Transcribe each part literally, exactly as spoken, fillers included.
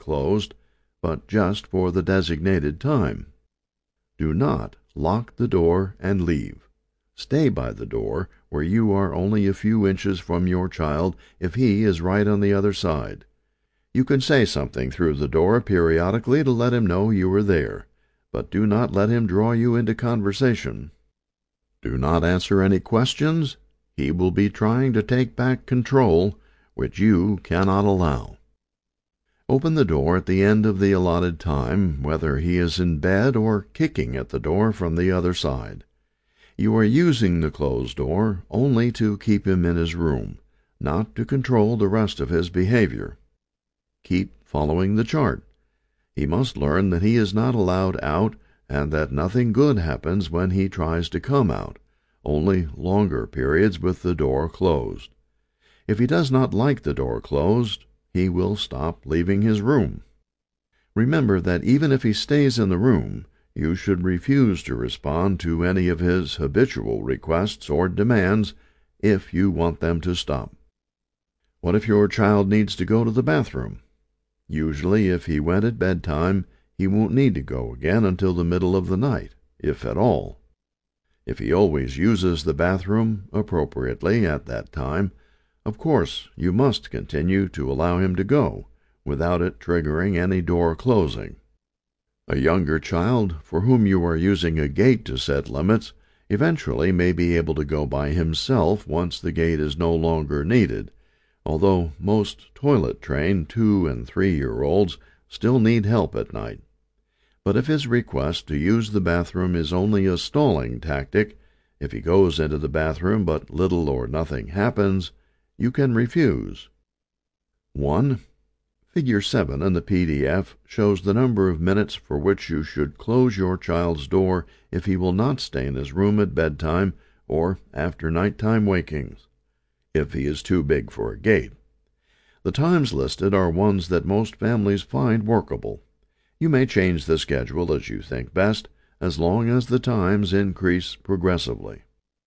closed, but just for the designated time. Do not lock the door and leave. Stay by the door, where you are only a few inches from your child if he is right on the other side. You can say something through the door periodically to let him know you are there, but do not let him draw you into conversation. Do not answer any questions. He will be trying to take back control, which you cannot allow. Open the door at the end of the allotted time, whether he is in bed or kicking at the door from the other side. You are using the closed door only to keep him in his room, not to control the rest of his behavior. Keep following the chart. He must learn that he is not allowed out and that nothing good happens when he tries to come out, only longer periods with the door closed. If he does not like the door closed, he will stop leaving his room. Remember that even if he stays in the room, you should refuse to respond to any of his habitual requests or demands if you want them to stop. What if your child needs to go to the bathroom? Usually, if he went at bedtime, he won't need to go again until the middle of the night, if at all. If he always uses the bathroom appropriately at that time, of course you must continue to allow him to go, without it triggering any door closing. A younger child, for whom you are using a gate to set limits, eventually may be able to go by himself once the gate is no longer needed, although most toilet-trained two- and three-year-olds still need help at night. But if his request to use the bathroom is only a stalling tactic, if he goes into the bathroom but little or nothing happens, you can refuse. one. Figure seven in the P D F shows the number of minutes for which you should close your child's door if he will not stay in his room at bedtime or after nighttime wakings, if he is too big for a gate. The times listed are ones that most families find workable. You may change the schedule as you think best, as long as the times increase progressively.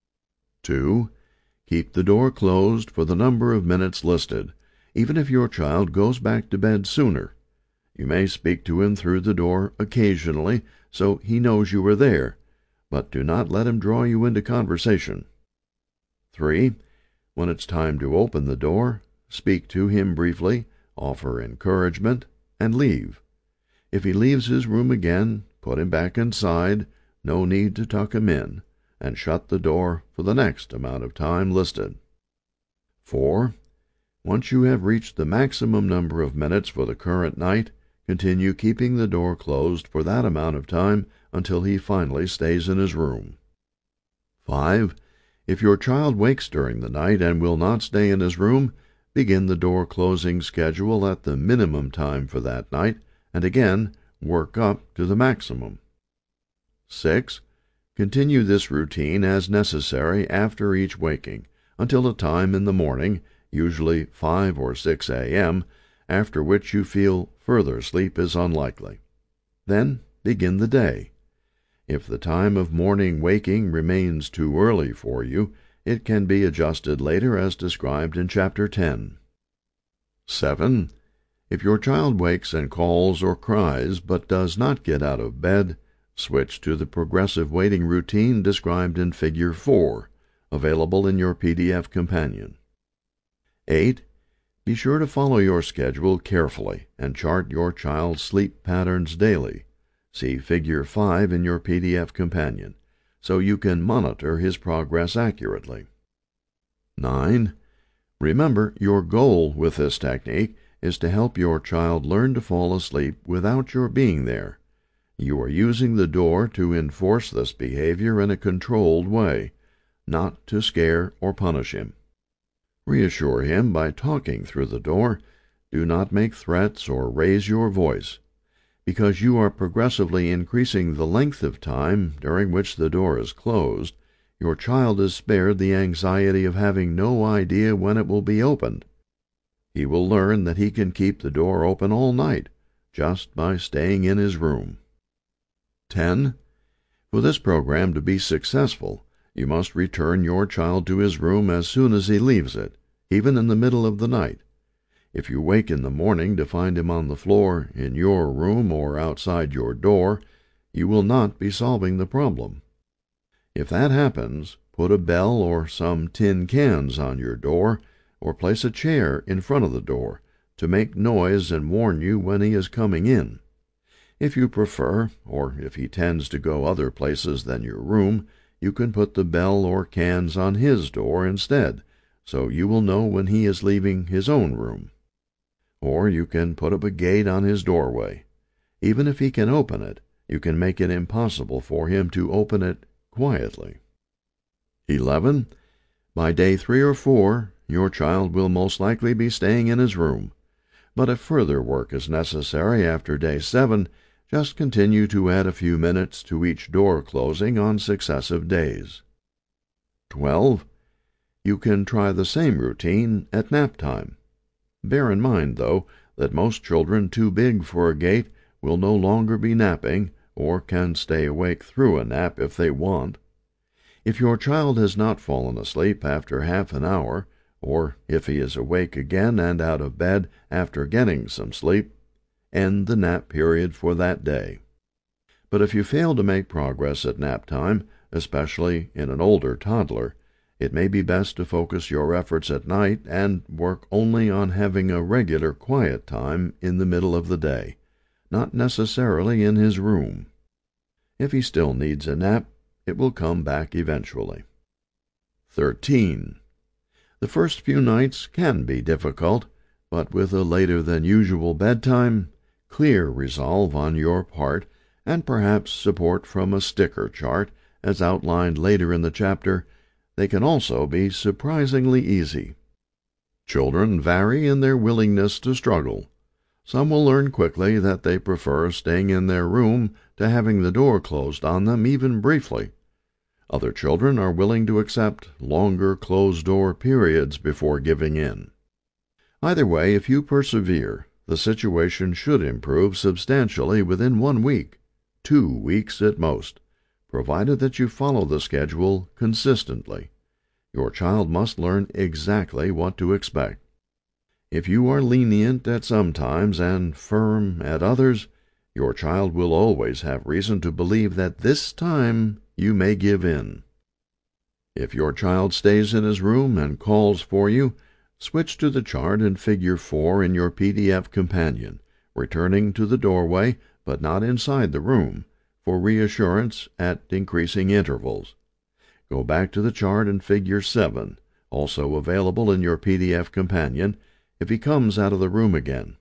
two. Keep the door closed for the number of minutes listed, even if your child goes back to bed sooner. You may speak to him through the door occasionally, so he knows you are there, but do not let him draw you into conversation. three. When it's time to open the door, speak to him briefly, offer encouragement, and leave. If he leaves his room again, put him back inside, no need to tuck him in, and shut the door for the next amount of time listed. four. Once you have reached the maximum number of minutes for the current night, continue keeping the door closed for that amount of time until he finally stays in his room. five. If your child wakes during the night and will not stay in his room, begin the door closing schedule at the minimum time for that night, and again work up to the maximum. six. Continue this routine as necessary after each waking, until a time in the morning, usually five or six a m, after which you feel further sleep is unlikely. Then begin the day. If the time of morning waking remains too early for you, it can be adjusted later as described in Chapter ten. seven. If your child wakes and calls or cries but does not get out of bed, switch to the progressive waiting routine described in Figure four, available in your P D F companion. eight. Be sure to follow your schedule carefully and chart your child's sleep patterns daily. See Figure five in your P D F companion, so you can monitor his progress accurately. nine. Remember, your goal with this technique is to help your child learn to fall asleep without your being there. You are using the door to enforce this behavior in a controlled way, not to scare or punish him. Reassure him by talking through the door. Do not make threats or raise your voice. Because you are progressively increasing the length of time during which the door is closed, your child is spared the anxiety of having no idea when it will be opened. He will learn that he can keep the door open all night, just by staying in his room. ten. For this program to be successful, you must return your child to his room as soon as he leaves it, even in the middle of the night. If you wake in the morning to find him on the floor in your room or outside your door, you will not be solving the problem. If that happens, put a bell or some tin cans on your door, or place a chair in front of the door to make noise and warn you when he is coming in. If you prefer, or if he tends to go other places than your room, you can put the bell or cans on his door instead, so you will know when he is leaving his own room. Or you can put up a gate on his doorway. Even if he can open it, you can make it impossible for him to open it quietly. eleven. By day three or four, your child will most likely be staying in his room. But if further work is necessary after day seven, just continue to add a few minutes to each door closing on successive days. twelve. You can try the same routine at nap time. Bear in mind, though, that most children too big for a gate will no longer be napping, or can stay awake through a nap if they want. If your child has not fallen asleep after half an hour, or if he is awake again and out of bed after getting some sleep, end the nap period for that day. But if you fail to make progress at nap time, especially in an older toddler, it may be best to focus your efforts at night and work only on having a regular quiet time in the middle of the day, not necessarily in his room. If he still needs a nap, it will come back eventually. thirteen. The first few nights can be difficult, but with a later than usual bedtime, clear resolve on your part, and perhaps support from a sticker chart, as outlined later in the chapter, they can also be surprisingly easy. Children vary in their willingness to struggle. Some will learn quickly that they prefer staying in their room to having the door closed on them even briefly. Other children are willing to accept longer closed-door periods before giving in. Either way, if you persevere, the situation should improve substantially within one week, two weeks at most, provided that you follow the schedule consistently. Your child must learn exactly what to expect. If you are lenient at some times and firm at others, your child will always have reason to believe that this time you may give in. If your child stays in his room and calls for you, switch to the chart in Figure four in your P D F companion, returning to the doorway, but not inside the room, for reassurance at increasing intervals. Go back to the chart in Figure seven, also available in your P D F companion, if he comes out of the room again.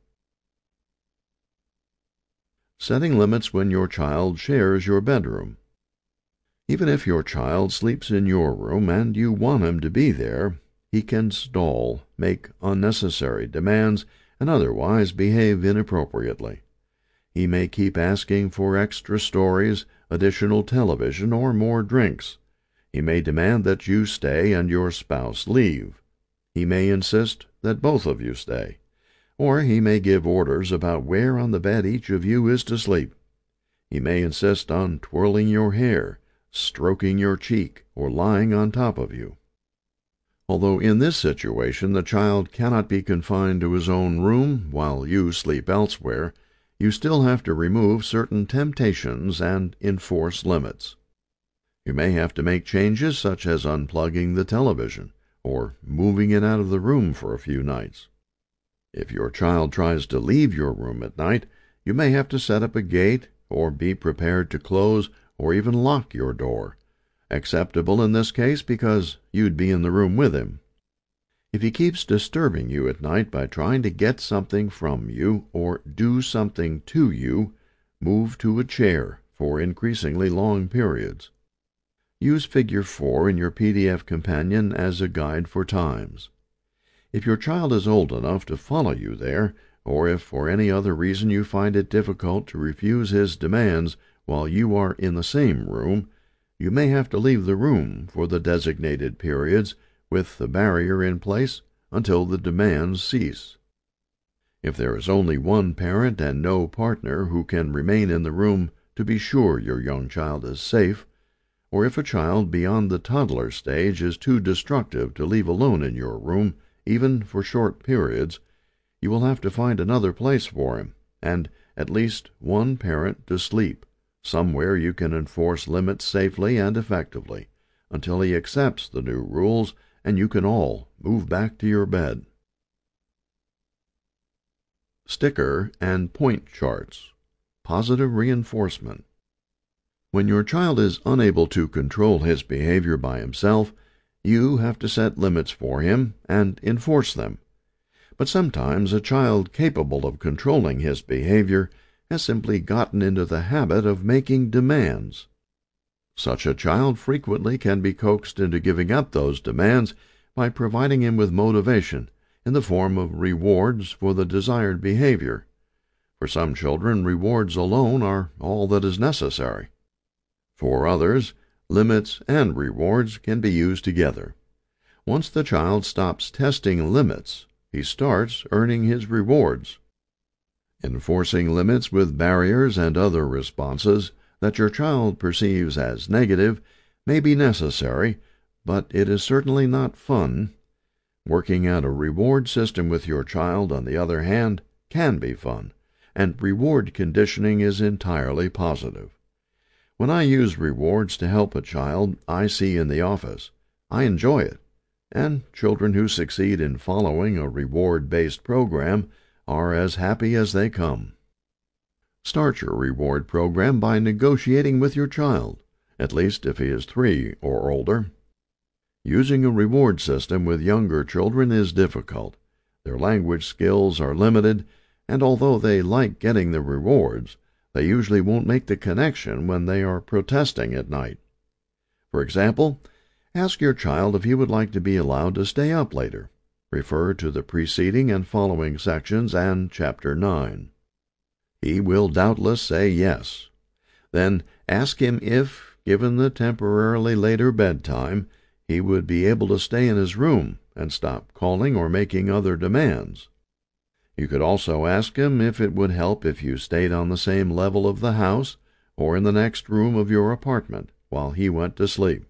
Setting limits when your child shares your bedroom. Even if your child sleeps in your room and you want him to be there, he can stall, make unnecessary demands, and otherwise behave inappropriately. He may keep asking for extra stories, additional television, or more drinks. He may demand that you stay and your spouse leave. He may insist that both of you stay. Or he may give orders about where on the bed each of you is to sleep. He may insist on twirling your hair, stroking your cheek, or lying on top of you. Although in this situation the child cannot be confined to his own room while you sleep elsewhere, you still have to remove certain temptations and enforce limits. You may have to make changes such as unplugging the television, or moving it out of the room for a few nights. If your child tries to leave your room at night, you may have to set up a gate, or be prepared to close or even lock your door, acceptable in this case because you'd be in the room with him. If he keeps disturbing you at night by trying to get something from you or do something to you, move to a chair for increasingly long periods. Use Figure four in your P D F companion as a guide for times. If your child is old enough to follow you there, or if for any other reason you find it difficult to refuse his demands while you are in the same room, you may have to leave the room for the designated periods with the barrier in place until the demands cease. If there is only one parent and no partner who can remain in the room to be sure your young child is safe, or if a child beyond the toddler stage is too destructive to leave alone in your room, even for short periods, you will have to find another place for him, and at least one parent to sleep, somewhere you can enforce limits safely and effectively, until he accepts the new rules and you can all move back to your bed. Sticker and point charts. Positive reinforcement. When your child is unable to control his behavior by himself, you have to set limits for him and enforce them. But sometimes a child capable of controlling his behavior has simply gotten into the habit of making demands. Such a child frequently can be coaxed into giving up those demands by providing him with motivation in the form of rewards for the desired behavior. For some children, rewards alone are all that is necessary. For others, limits and rewards can be used together. Once the child stops testing limits, he starts earning his rewards. Enforcing limits with barriers and other responses that your child perceives as negative may be necessary, but it is certainly not fun. Working out a reward system with your child, on the other hand, can be fun, and reward conditioning is entirely positive. When I use rewards to help a child I see in the office, I enjoy it, and children who succeed in following a reward-based program are as happy as they come. Start your reward program by negotiating with your child, at least if he is three or older. Using a reward system with younger children is difficult. Their language skills are limited, and although they like getting the rewards, they usually won't make the connection when they are protesting at night. For example, ask your child if he would like to be allowed to stay up later. Refer to the preceding and following sections and Chapter nine. He will doubtless say yes. Then ask him if, given the temporarily later bedtime, he would be able to stay in his room and stop calling or making other demands. You could also ask him if it would help if you stayed on the same level of the house or in the next room of your apartment while he went to sleep.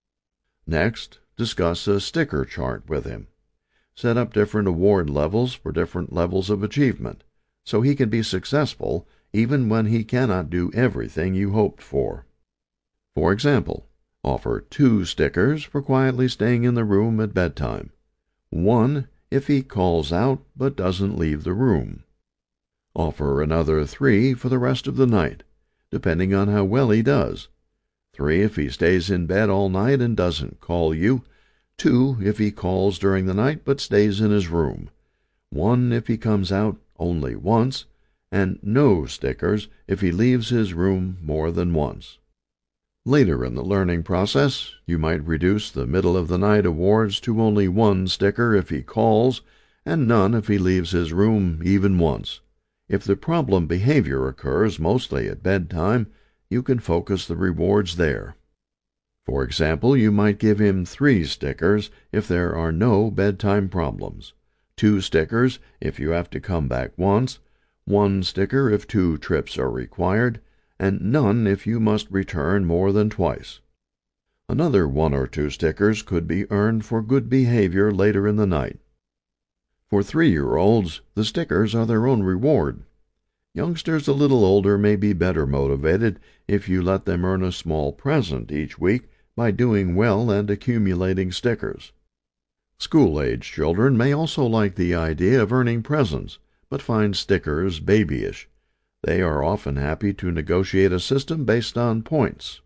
Next, discuss a sticker chart with him. Set up different award levels for different levels of achievement, so he can be successful even when he cannot do everything you hoped for. For example, offer two stickers for quietly staying in the room at bedtime. One if he calls out but doesn't leave the room. Offer another three for the rest of the night, depending on how well he does. Three if he stays in bed all night and doesn't call you. Two if he calls during the night but stays in his room. One if he comes out only once, and no stickers if he leaves his room more than once. Later in the learning process, you might reduce the middle-of-the-night awards to only one sticker if he calls, and none if he leaves his room even once. If the problem behavior occurs mostly at bedtime, you can focus the rewards there. For example, you might give him three stickers if there are no bedtime problems, two stickers if you have to come back once, one sticker if two trips are required, and none if you must return more than twice. Another one or two stickers could be earned for good behavior later in the night. For three-year-olds, the stickers are their own reward. Youngsters a little older may be better motivated if you let them earn a small present each week by doing well and accumulating stickers. School-age children may also like the idea of earning presents, but find stickers babyish. They are often happy to negotiate a system based on points.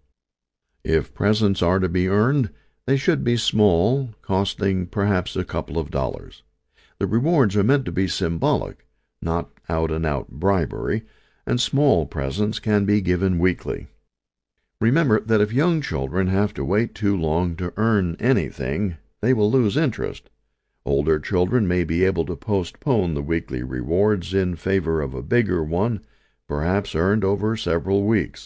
If presents are to be earned, they should be small, costing perhaps a couple of dollars. The rewards are meant to be symbolic, not out-and-out bribery, and small presents can be given weekly. Remember that if young children have to wait too long to earn anything, they will lose interest. Older children may be able to postpone the weekly rewards in favor of a bigger one, perhaps earned over several weeks.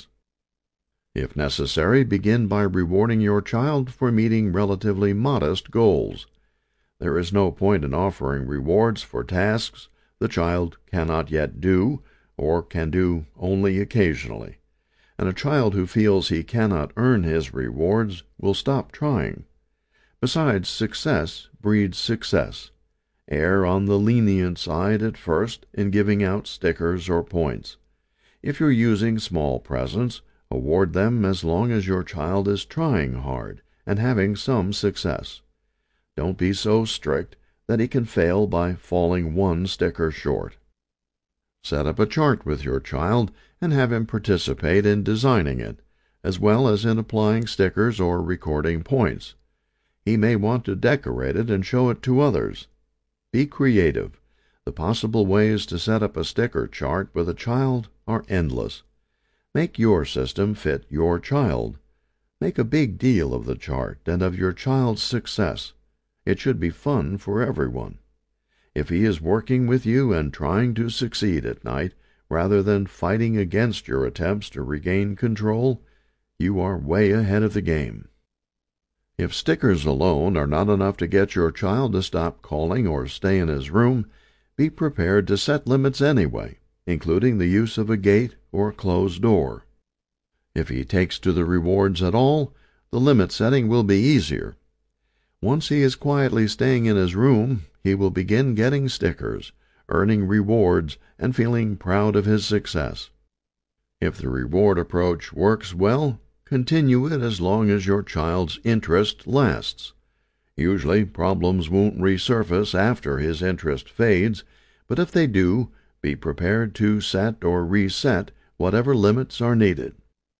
If necessary, begin by rewarding your child for meeting relatively modest goals. There is no point in offering rewards for tasks the child cannot yet do, or can do only occasionally, and a child who feels he cannot earn his rewards will stop trying. Besides, success breeds success. Err on the lenient side at first in giving out stickers or points. If you're using small presents, award them as long as your child is trying hard and having some success. Don't be so strict that he can fail by falling one sticker short. Set up a chart with your child and have him participate in designing it, as well as in applying stickers or recording points. He may want to decorate it and show it to others. Be creative. The possible ways to set up a sticker chart with a child are endless. Make your system fit your child. Make a big deal of the chart and of your child's success. It should be fun for everyone. If he is working with you and trying to succeed at night, rather than fighting against your attempts to regain control, you are way ahead of the game. If stickers alone are not enough to get your child to stop calling or stay in his room, be prepared to set limits anyway, including the use of a gate or a closed door. If he takes to the rewards at all, the limit setting will be easier. Once he is quietly staying in his room, he will begin getting stickers, earning rewards, and feeling proud of his success. If the reward approach works well, continue it as long as your child's interest lasts. Usually, problems won't resurface after his interest fades, but if they do, be prepared to set or reset whatever limits are needed.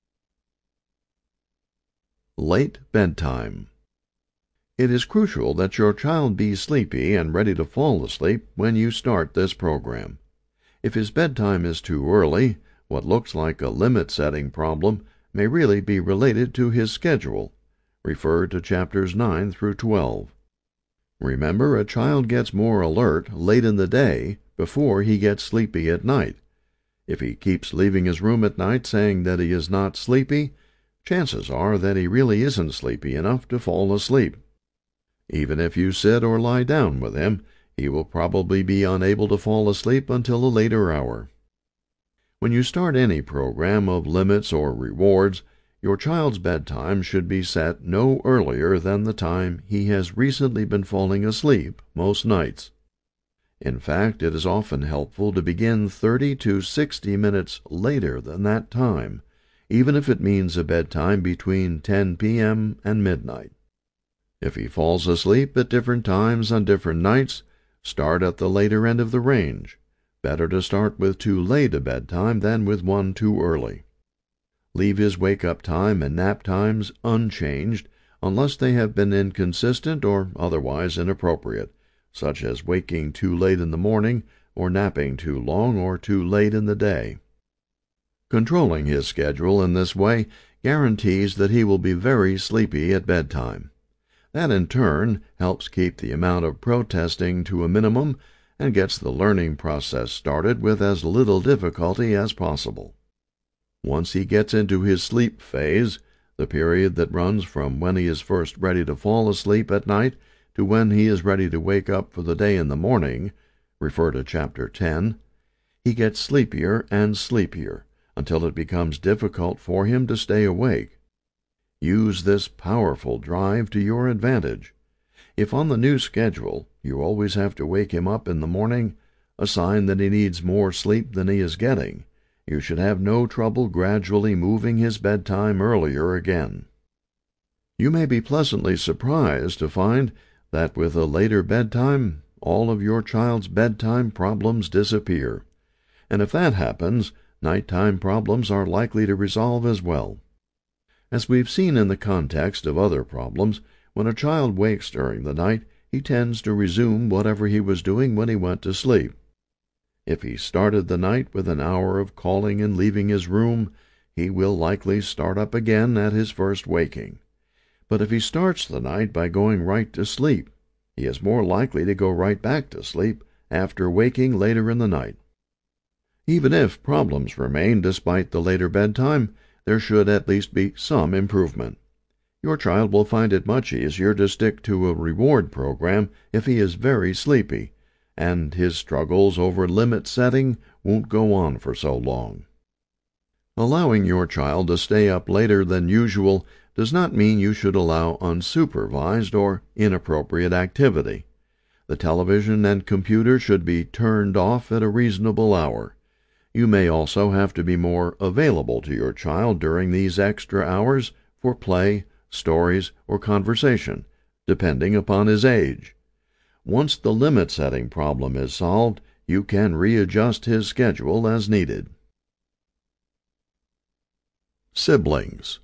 Late bedtime. It is crucial that your child be sleepy and ready to fall asleep when you start this program. If his bedtime is too early, what looks like a limit-setting problem may really be related to his schedule. Refer to chapters nine through twelve. Remember, a child gets more alert late in the day before he gets sleepy at night. If he keeps leaving his room at night saying that he is not sleepy, chances are that he really isn't sleepy enough to fall asleep. Even if you sit or lie down with him, he will probably be unable to fall asleep until a later hour. When you start any program of limits or rewards, your child's bedtime should be set no earlier than the time he has recently been falling asleep most nights. In fact, it is often helpful to begin thirty to sixty minutes later than that time, even if it means a bedtime between ten p m and midnight. If he falls asleep at different times on different nights, start at the later end of the range. Better to start with too late a bedtime than with one too early. Leave his wake-up time and nap times unchanged unless they have been inconsistent or otherwise inappropriate, such as waking too late in the morning or napping too long or too late in the day. Controlling his schedule in this way guarantees that he will be very sleepy at bedtime. That in turn helps keep the amount of protesting to a minimum and gets the learning process started with as little difficulty as possible. Once he gets into his sleep phase, the period that runs from when he is first ready to fall asleep at night to when he is ready to wake up for the day in the morning, refer to chapter ten, he gets sleepier and sleepier until it becomes difficult for him to stay awake. Use this powerful drive to your advantage. If on the new schedule you always have to wake him up in the morning, a sign that he needs more sleep than he is getting, you should have no trouble gradually moving his bedtime earlier again. You may be pleasantly surprised to find that with a later bedtime, all of your child's bedtime problems disappear. And if that happens, nighttime problems are likely to resolve as well. As we've seen in the context of other problems, when a child wakes during the night, he tends to resume whatever he was doing when he went to sleep. If he started the night with an hour of calling and leaving his room, he will likely start up again at his first waking. But if he starts the night by going right to sleep, he is more likely to go right back to sleep after waking later in the night. Even if problems remain despite the later bedtime, there should at least be some improvement. Your child will find it much easier to stick to a reward program if he is very sleepy, and his struggles over limit setting won't go on for so long. Allowing your child to stay up later than usual does not mean you should allow unsupervised or inappropriate activity. The television and computer should be turned off at a reasonable hour. You may also have to be more available to your child during these extra hours for play, stories, or conversation, depending upon his age. Once the limit-setting problem is solved, you can readjust his schedule as needed. Siblings.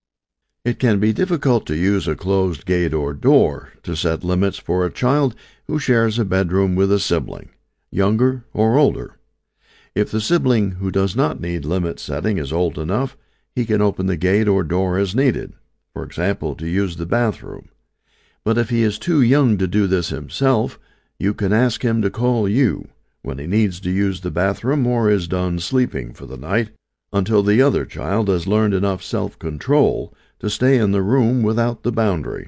It can be difficult to use a closed gate or door to set limits for a child who shares a bedroom with a sibling, younger or older. If the sibling who does not need limit setting is old enough, he can open the gate or door as needed, for example, to use the bathroom. But if he is too young to do this himself, you can ask him to call you when he needs to use the bathroom or is done sleeping for the night, until the other child has learned enough self-control to stay in the room without the boundary.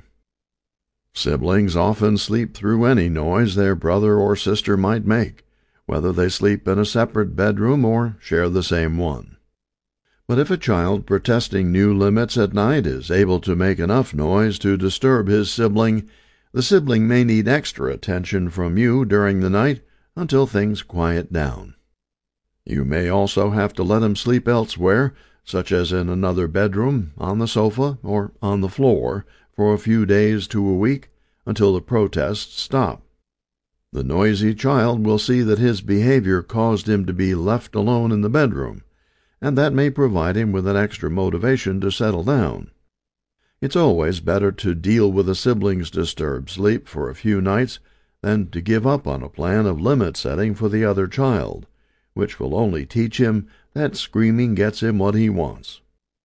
Siblings often sleep through any noise their brother or sister might make, whether they sleep in a separate bedroom or share the same one. But if a child protesting new limits at night is able to make enough noise to disturb his sibling, the sibling may need extra attention from you during the night until things quiet down. You may also have to let him sleep elsewhere, such as in another bedroom, on the sofa, or on the floor, for a few days to a week, until the protests stop. The noisy child will see that his behavior caused him to be left alone in the bedroom, and that may provide him with an extra motivation to settle down. It's always better to deal with a sibling's disturbed sleep for a few nights than to give up on a plan of limit setting for the other child, which will only teach him that screaming gets him what he wants.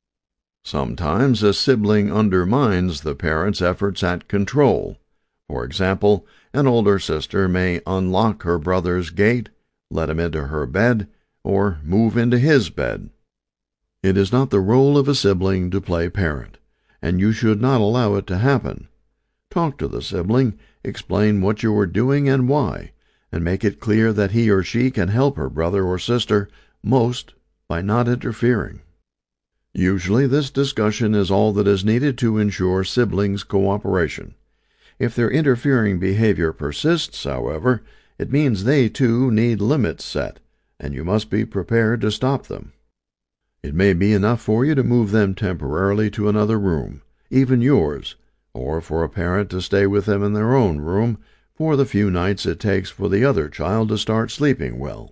Sometimes a sibling undermines the parent's efforts at control. For example, an older sister may unlock her brother's gate, let him into her bed, or move into his bed. It is not the role of a sibling to play parent, and you should not allow it to happen. Talk to the sibling, explain what you are doing and why, and make it clear that he or she can help her brother or sister most by not interfering. Usually this discussion is all that is needed to ensure siblings' cooperation. If their interfering behavior persists, however, it means they too need limits set, and you must be prepared to stop them. It may be enough for you to move them temporarily to another room, even yours, or for a parent to stay with them in their own room for the few nights it takes for the other child to start sleeping well.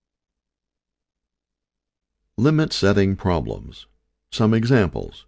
Limit-setting problems. Some examples.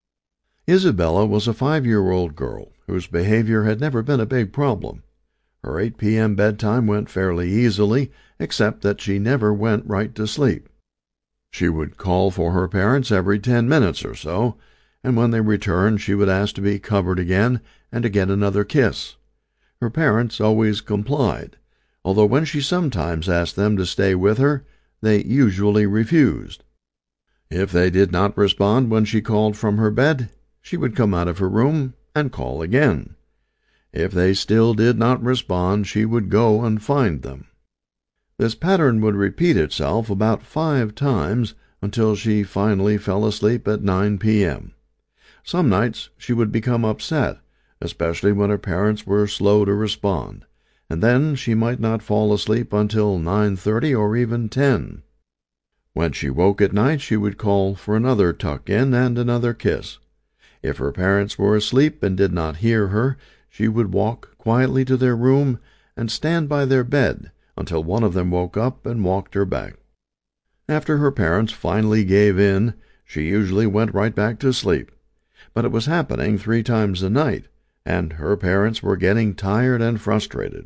Isabella was a five-year-old girl whose behavior had never been a big problem. Her eight p m bedtime went fairly easily, except that she never went right to sleep. She would call for her parents every ten minutes or so, and when they returned she would ask to be covered again and to get another kiss. Her parents always complied, although when she sometimes asked them to stay with her, they usually refused. If they did not respond when she called from her bed, she would come out of her room and call again. If they still did not respond, she would go and find them. This pattern would repeat itself about five times until she finally fell asleep at nine p m Some nights she would become upset, especially when her parents were slow to respond, and then she might not fall asleep until nine thirty or even ten. When she woke at night, she would call for another tuck-in and another kiss. If her parents were asleep and did not hear her, she would walk quietly to their room and stand by their bed until one of them woke up and walked her back. After her parents finally gave in, she usually went right back to sleep. But it was happening three times a night, and her parents were getting tired and frustrated.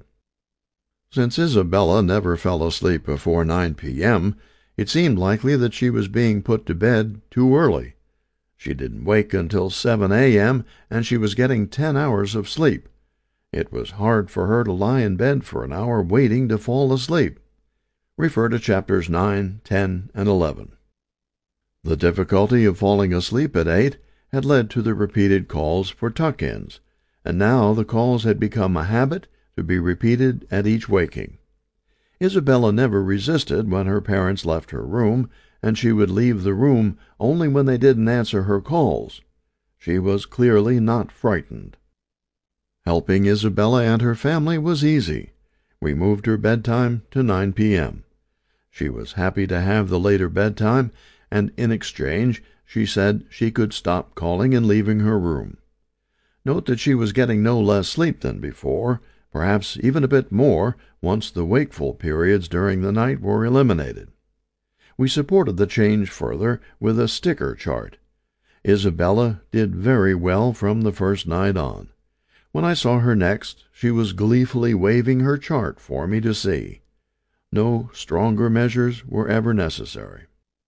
Since Isabella never fell asleep before nine p m, it seemed likely that she was being put to bed too early. She didn't wake until seven a m, and she was getting ten hours of sleep. It was hard for her to lie in bed for an hour waiting to fall asleep. Refer to chapters nine, ten, and eleven. The difficulty of falling asleep at eight had led to the repeated calls for tuck-ins, and now the calls had become a habit to be repeated at each waking. Isabella never resisted when her parents left her room, and she would leave the room only when they didn't answer her calls. She was clearly not frightened. Helping Isabella and her family was easy. We moved her bedtime to nine p.m. She was happy to have the later bedtime, and in exchange she said she could stop calling and leaving her room. Note that she was getting no less sleep than before, perhaps even a bit more once the wakeful periods during the night were eliminated. We supported the change further with a sticker chart. Isabella did very well from the first night on. When I saw her next, she was gleefully waving her chart for me to see. No stronger measures were ever necessary.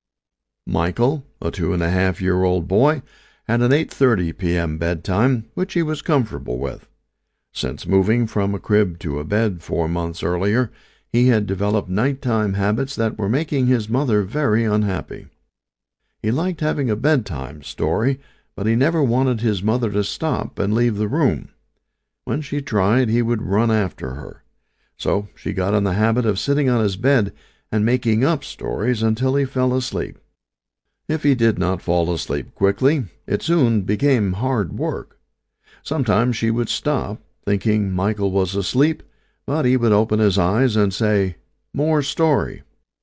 Michael, a two-and-a-half-year-old boy, had an eight thirty p.m. bedtime, which he was comfortable with. Since moving from a crib to a bed four months earlier, he had developed nighttime habits that were making his mother very unhappy. He liked having a bedtime story, but he never wanted his mother to stop and leave the room. When she tried, he would run after her. So she got in the habit of sitting on his bed and making up stories until he fell asleep. If he did not fall asleep quickly, it soon became hard work. Sometimes she would stop, thinking Michael was asleep, but he would open his eyes and say, "More story."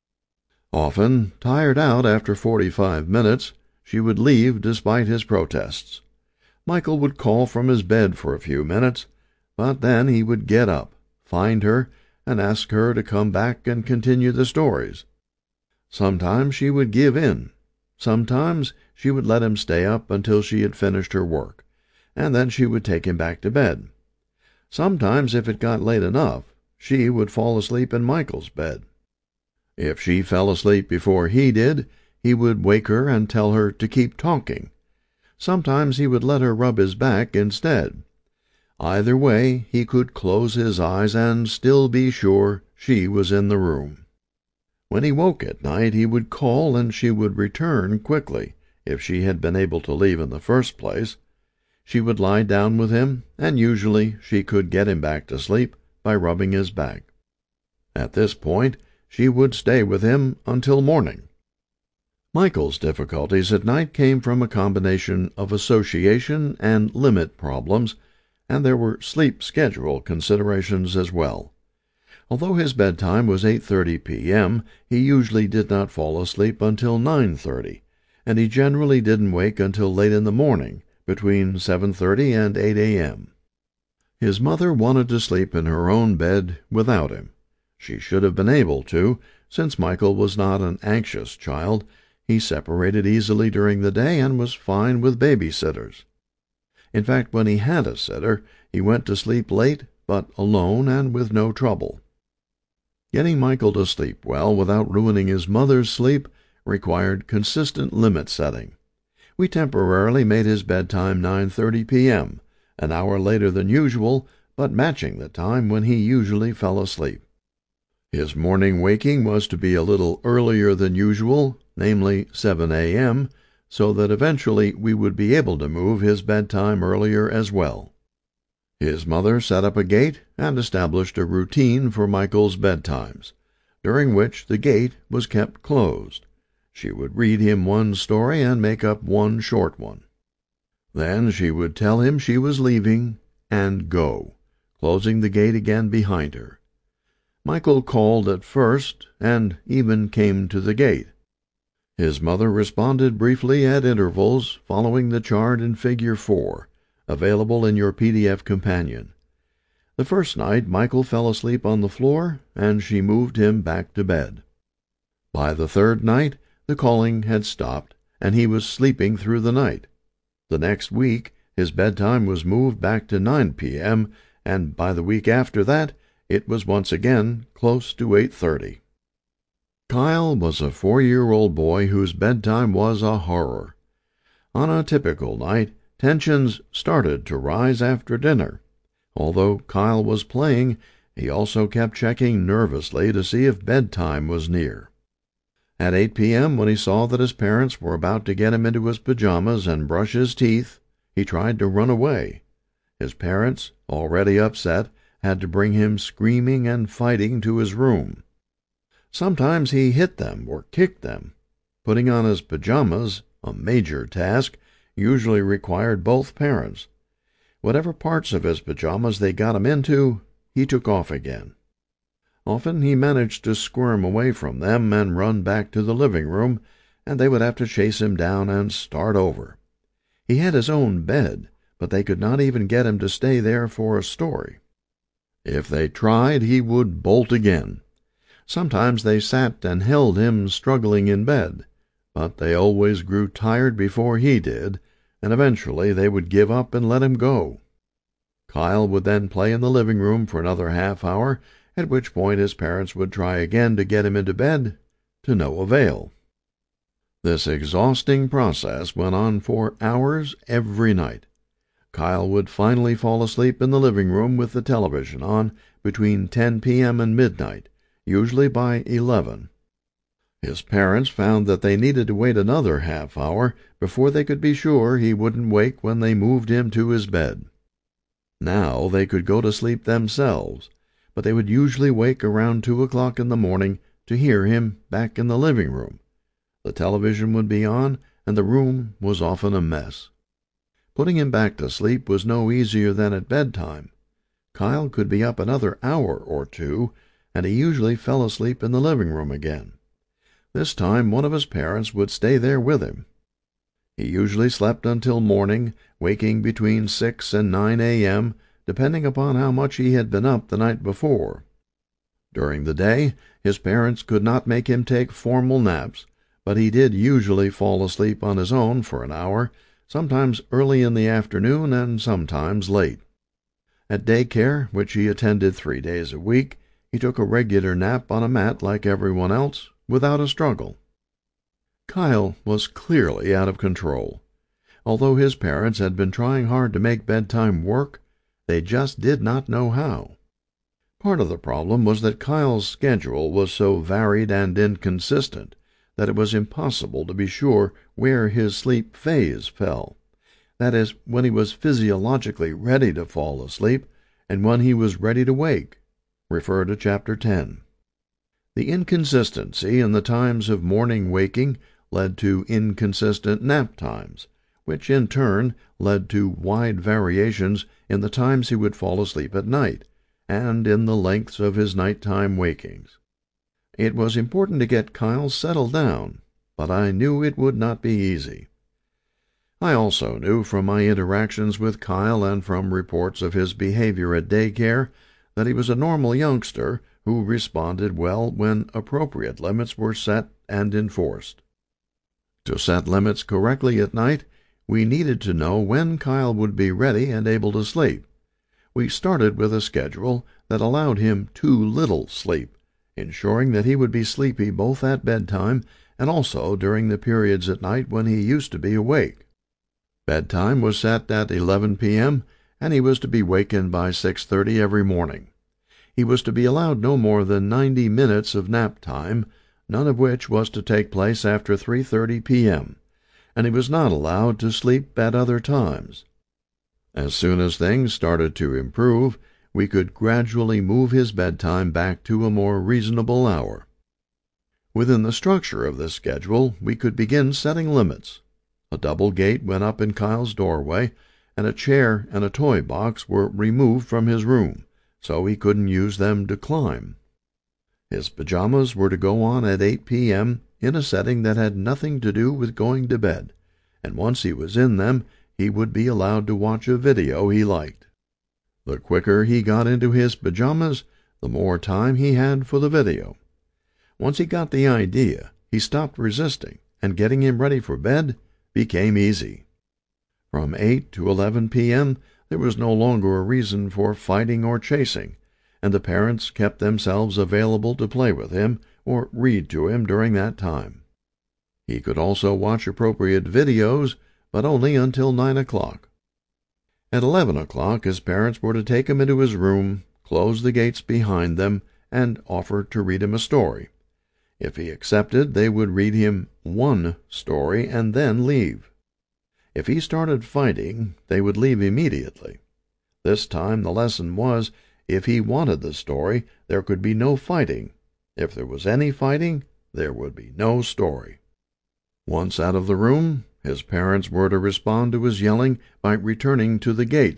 Often, tired out after forty-five minutes, she would leave despite his protests. Michael would call from his bed for a few minutes, but then he would get up, find her, and ask her to come back and continue the stories. Sometimes she would give in. Sometimes she would let him stay up until she had finished her work, and then she would take him back to bed. Sometimes, if it got late enough, she would fall asleep in Michael's bed. If she fell asleep before he did, he would wake her and tell her to keep talking. Sometimes he would let her rub his back instead. Either way, he could close his eyes and still be sure she was in the room. When he woke at night, he would call, and she would return quickly, if she had been able to leave in the first place. She would lie down with him, and usually she could get him back to sleep by rubbing his back. At this point, she would stay with him until morning. Michael's difficulties at night came from a combination of association and limit problems, and there were sleep schedule considerations as well. Although his bedtime was eight thirty p.m., he usually did not fall asleep until nine thirty, and he generally didn't wake until late in the morning, between seven thirty and eight a.m. His mother wanted to sleep in her own bed without him. She should have been able to, since Michael was not an anxious child. He separated easily during the day and was fine with babysitters. In fact, when he had a sitter, he went to sleep late, but alone and with no trouble. Getting Michael to sleep well without ruining his mother's sleep required consistent limit setting. We temporarily made his bedtime nine thirty p.m., an hour later than usual, but matching the time when he usually fell asleep. His morning waking was to be a little earlier than usual, namely seven a.m., so that eventually we would be able to move his bedtime earlier as well. His mother set up a gate and established a routine for Michael's bedtimes, during which the gate was kept closed. She would read him one story and make up one short one. Then she would tell him she was leaving and go, closing the gate again behind her. Michael called at first, and even came to the gate. His mother responded briefly at intervals, following the chart in Figure four, available in your P D F companion. The first night Michael fell asleep on the floor, and she moved him back to bed. By the third night, the calling had stopped, and he was sleeping through the night. The next week, his bedtime was moved back to nine p.m., and by the week after that, it was once again close to eight thirty. Kyle was a four-year-old boy whose bedtime was a horror. On a typical night, tensions started to rise after dinner. Although Kyle was playing, he also kept checking nervously to see if bedtime was near. At eight p.m., when he saw that his parents were about to get him into his pajamas and brush his teeth, he tried to run away. His parents, already upset, had to bring him screaming and fighting to his room. Sometimes he hit them or kicked them. Putting on his pajamas, a major task, usually required both parents. Whatever parts of his pajamas they got him into, he took off again. Often he managed to squirm away from them and run back to the living room, and they would have to chase him down and start over. He had his own bed, but they could not even get him to stay there for a story. If they tried, he would bolt again. Sometimes they sat and held him struggling in bed, but they always grew tired before he did, and eventually they would give up and let him go. Kyle would then play in the living room for another half hour, at which point his parents would try again to get him into bed, to no avail. This exhausting process went on for hours every night. Kyle would finally fall asleep in the living room with the television on between ten p.m. and midnight, usually by eleven. His parents found that they needed to wait another half hour before they could be sure he wouldn't wake when they moved him to his bed. Now they could go to sleep themselves, but they would usually wake around two o'clock in the morning to hear him back in the living room. The television would be on, and the room was often a mess. Putting him back to sleep was no easier than at bedtime. Kyle could be up another hour or two, and he usually fell asleep in the living room again. This time one of his parents would stay there with him. He usually slept until morning, waking between six and nine a.m., depending upon how much he had been up the night before. During the day, his parents could not make him take formal naps, but he did usually fall asleep on his own for an hour, sometimes early in the afternoon and sometimes late. At daycare, which he attended three days a week, he took a regular nap on a mat like everyone else, without a struggle. Kyle was clearly out of control. Although his parents had been trying hard to make bedtime work, they just did not know how. Part of the problem was that Kyle's schedule was so varied and inconsistent that it was impossible to be sure where his sleep phase fell. That is, when he was physiologically ready to fall asleep, and when he was ready to wake. Refer to Chapter ten. The inconsistency in the times of morning waking led to inconsistent nap times, which in turn led to wide variations in the times he would fall asleep at night, and in the lengths of his nighttime wakings. It was important to get Kyle settled down, but I knew it would not be easy. I also knew from my interactions with Kyle and from reports of his behavior at daycare that he was a normal youngster who responded well when appropriate limits were set and enforced. To set limits correctly at night, we needed to know when Kyle would be ready and able to sleep. We started with a schedule that allowed him too little sleep, ensuring that he would be sleepy both at bedtime and also during the periods at night when he used to be awake. Bedtime was set at eleven p.m., and he was to be wakened by six thirty every morning. He was to be allowed no more than ninety minutes of nap time, none of which was to take place after three thirty p.m., and he was not allowed to sleep at other times. As soon as things started to improve, we could gradually move his bedtime back to a more reasonable hour. Within the structure of this schedule, we could begin setting limits. A double gate went up in Kyle's doorway, and a chair and a toy box were removed from his room, so he couldn't use them to climb. His pajamas were to go on at eight p.m. in a setting that had nothing to do with going to bed, and once he was in them, he would be allowed to watch a video he liked. The quicker he got into his pajamas, the more time he had for the video. Once he got the idea, he stopped resisting, and getting him ready for bed became easy. From eight to eleven p.m., there was no longer a reason for fighting or chasing, and the parents kept themselves available to play with him or read to him during that time. He could also watch appropriate videos, but only until nine o'clock. At eleven o'clock his parents were to take him into his room, close the gates behind them, and offer to read him a story. If he accepted, they would read him one story and then leave. If he started fighting, they would leave immediately. This time the lesson was, if he wanted the story, there could be no fighting. If there was any fighting, there would be no story. Once out of the room, his parents were to respond to his yelling by returning to the gates,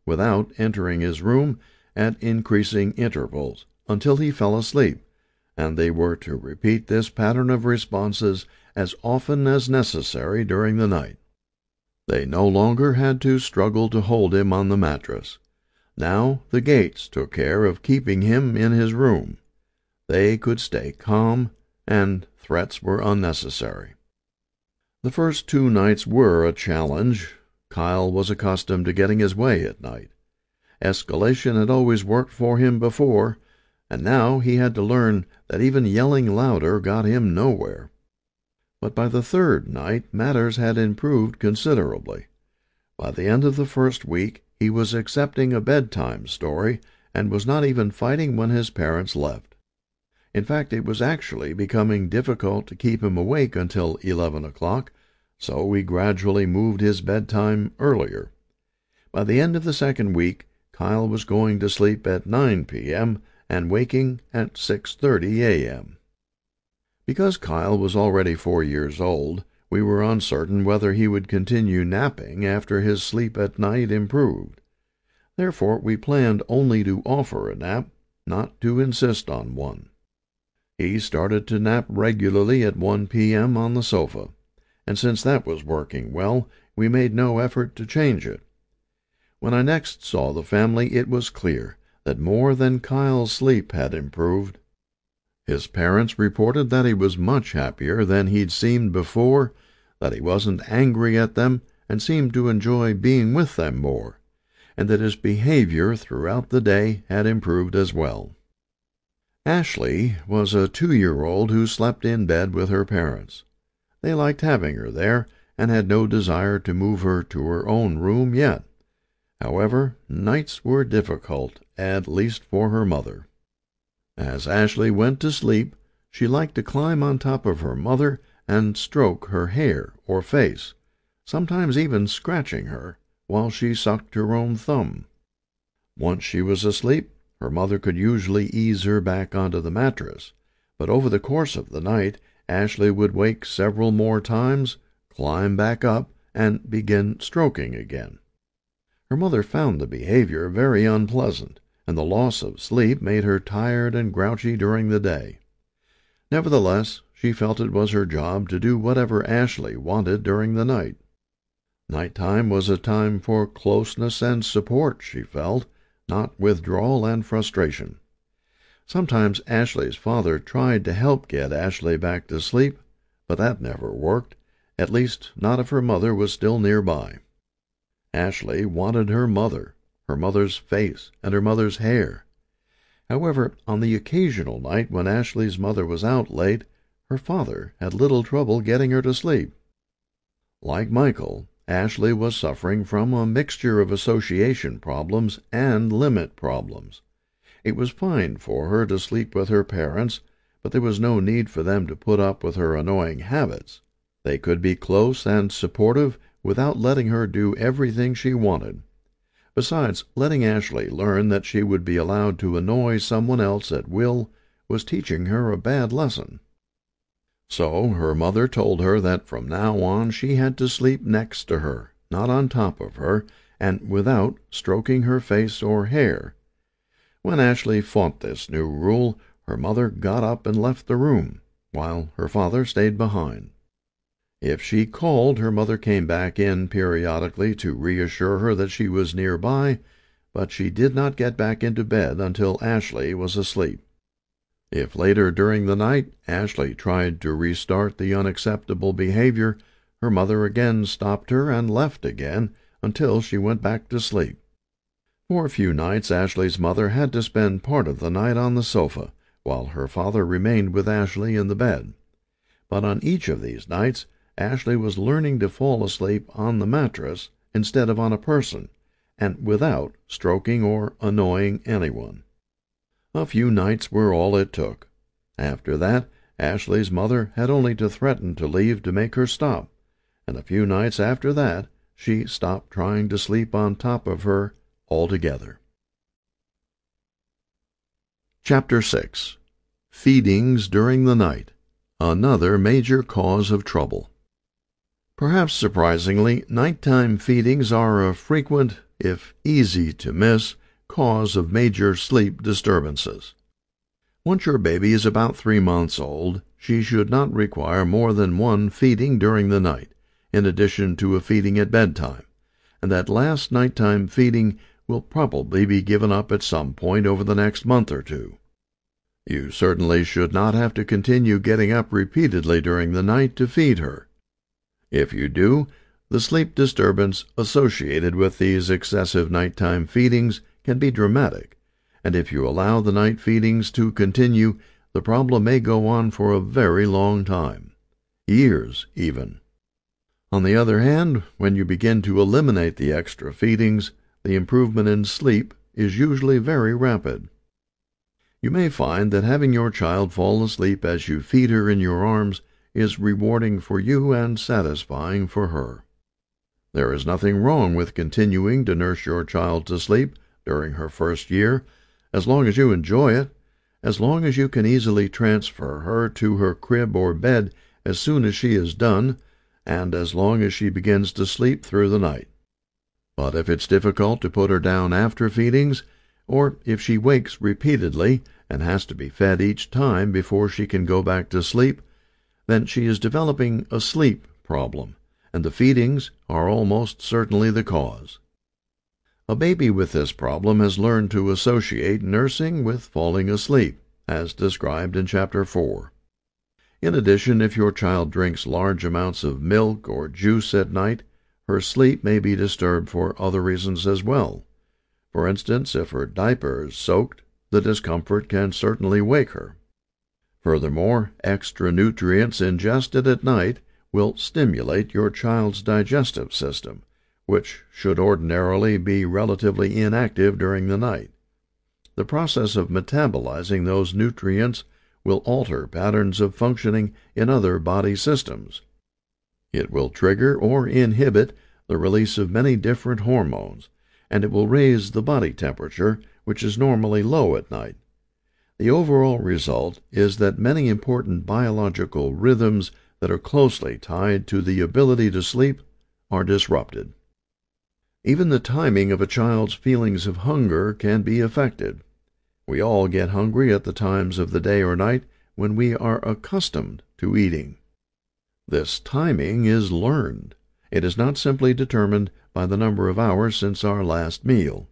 without entering his room at increasing intervals until he fell asleep, and they were to repeat this pattern of responses as often as necessary during the night. They no longer had to struggle to hold him on the mattress. Now the Gates took care of keeping him in his room. They could stay calm, and threats were unnecessary. The first two nights were a challenge. Kyle was accustomed to getting his way at night. Escalation had always worked for him before, and now he had to learn that even yelling louder got him nowhere. But by the third night matters had improved considerably. By the end of the first week he was accepting a bedtime story and was not even fighting when his parents left. In fact, it was actually becoming difficult to keep him awake until eleven o'clock, so we gradually moved his bedtime earlier. By the end of the second week, Kyle was going to sleep at nine p.m. and waking at six thirty a.m. Because Kyle was already four years old, we were uncertain whether he would continue napping after his sleep at night improved. Therefore, we planned only to offer a nap, not to insist on one. He started to nap regularly at one p.m. on the sofa, and since that was working well, we made no effort to change it. When I next saw the family, it was clear that more than Kyle's sleep had improved. His parents reported that he was much happier than he'd seemed before, that he wasn't angry at them and seemed to enjoy being with them more, and that his behavior throughout the day had improved as well. Ashley was a two-year-old who slept in bed with her parents. They liked having her there and had no desire to move her to her own room yet. However, nights were difficult, at least for her mother. As Ashley went to sleep, she liked to climb on top of her mother and stroke her hair or face, sometimes even scratching her, while she sucked her own thumb. Once she was asleep, her mother could usually ease her back onto the mattress, but over the course of the night, Ashley would wake several more times, climb back up, and begin stroking again. Her mother found the behavior very unpleasant, and the loss of sleep made her tired and grouchy during the day. Nevertheless, she felt it was her job to do whatever Ashley wanted during the night. Night-time was a time for closeness and support, she felt, not withdrawal and frustration. Sometimes Ashley's father tried to help get Ashley back to sleep, but that never worked, at least not if her mother was still nearby. Ashley wanted her mother, her mother's face, and her mother's hair. However, on the occasional night when Ashley's mother was out late, her father had little trouble getting her to sleep. Like Michael, Ashley was suffering from a mixture of association problems and limit problems. It was fine for her to sleep with her parents, but there was no need for them to put up with her annoying habits. They could be close and supportive without letting her do everything she wanted. Besides, letting Ashley learn that she would be allowed to annoy someone else at will was teaching her a bad lesson. So her mother told her that from now on she had to sleep next to her, not on top of her, and without stroking her face or hair. When Ashley fought this new rule, her mother got up and left the room, while her father stayed behind. If she called, her mother came back in periodically to reassure her that she was nearby, but she did not get back into bed until Ashley was asleep. If later during the night Ashley tried to restart the unacceptable behavior, her mother again stopped her and left again until she went back to sleep. For a few nights Ashley's mother had to spend part of the night on the sofa, while her father remained with Ashley in the bed. But on each of these nights, Ashley was learning to fall asleep on the mattress instead of on a person, and without stroking or annoying anyone. A few nights were all it took. After that, Ashley's mother had only to threaten to leave to make her stop, and a few nights after that she stopped trying to sleep on top of her altogether. Chapter six. Feedings during the night. Another major cause of trouble. Perhaps surprisingly, nighttime feedings are a frequent, if easy to miss, cause of major sleep disturbances. Once your baby is about three months old, she should not require more than one feeding during the night, in addition to a feeding at bedtime, and that last nighttime feeding will probably be given up at some point over the next month or two. You certainly should not have to continue getting up repeatedly during the night to feed her. If you do, the sleep disturbance associated with these excessive nighttime feedings can be dramatic, and if you allow the night feedings to continue, the problem may go on for a very long time, years even. On the other hand, when you begin to eliminate the extra feedings, the improvement in sleep is usually very rapid. You may find that having your child fall asleep as you feed her in your arms is rewarding for you and satisfying for her. There is nothing wrong with continuing to nurse your child to sleep during her first year, as long as you enjoy it, as long as you can easily transfer her to her crib or bed as soon as she is done, and as long as she begins to sleep through the night. But if it's difficult to put her down after feedings, or if she wakes repeatedly and has to be fed each time before she can go back to sleep, then she is developing a sleep problem, and the feedings are almost certainly the cause. A baby with this problem has learned to associate nursing with falling asleep, as described in Chapter four. In addition, if your child drinks large amounts of milk or juice at night, her sleep may be disturbed for other reasons as well. For instance, if her diaper is soaked, the discomfort can certainly wake her. Furthermore, extra nutrients ingested at night will stimulate your child's digestive system, which should ordinarily be relatively inactive during the night. The process of metabolizing those nutrients will alter patterns of functioning in other body systems. It will trigger or inhibit the release of many different hormones, and it will raise the body temperature, which is normally low at night. The overall result is that many important biological rhythms that are closely tied to the ability to sleep are disrupted. Even the timing of a child's feelings of hunger can be affected. We all get hungry at the times of the day or night when we are accustomed to eating. This timing is learned. It is not simply determined by the number of hours since our last meal.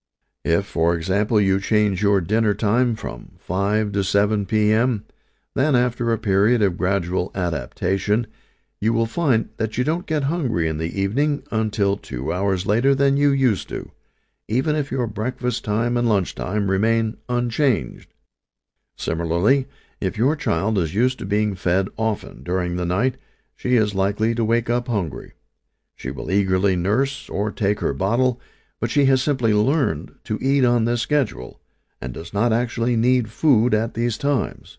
If, for example, you change your dinner time from five to seven p m, then after a period of gradual adaptation, you will find that you don't get hungry in the evening until two hours later than you used to, even if your breakfast time and lunchtime remain unchanged. Similarly, if your child is used to being fed often during the night, she is likely to wake up hungry. She will eagerly nurse or take her bottle, but she has simply learned to eat on this schedule and does not actually need food at these times.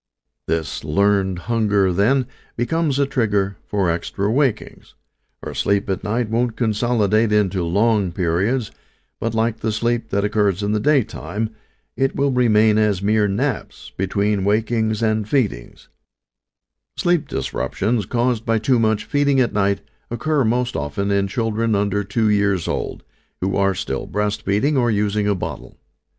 This learned hunger, then, becomes a trigger for extra wakings. Her sleep at night won't consolidate into long periods, but like the sleep that occurs in the daytime, it will remain as mere naps between wakings and feedings. Sleep disruptions caused by too much feeding at night occur most often in children under two years old, who are still breastfeeding or using a bottle.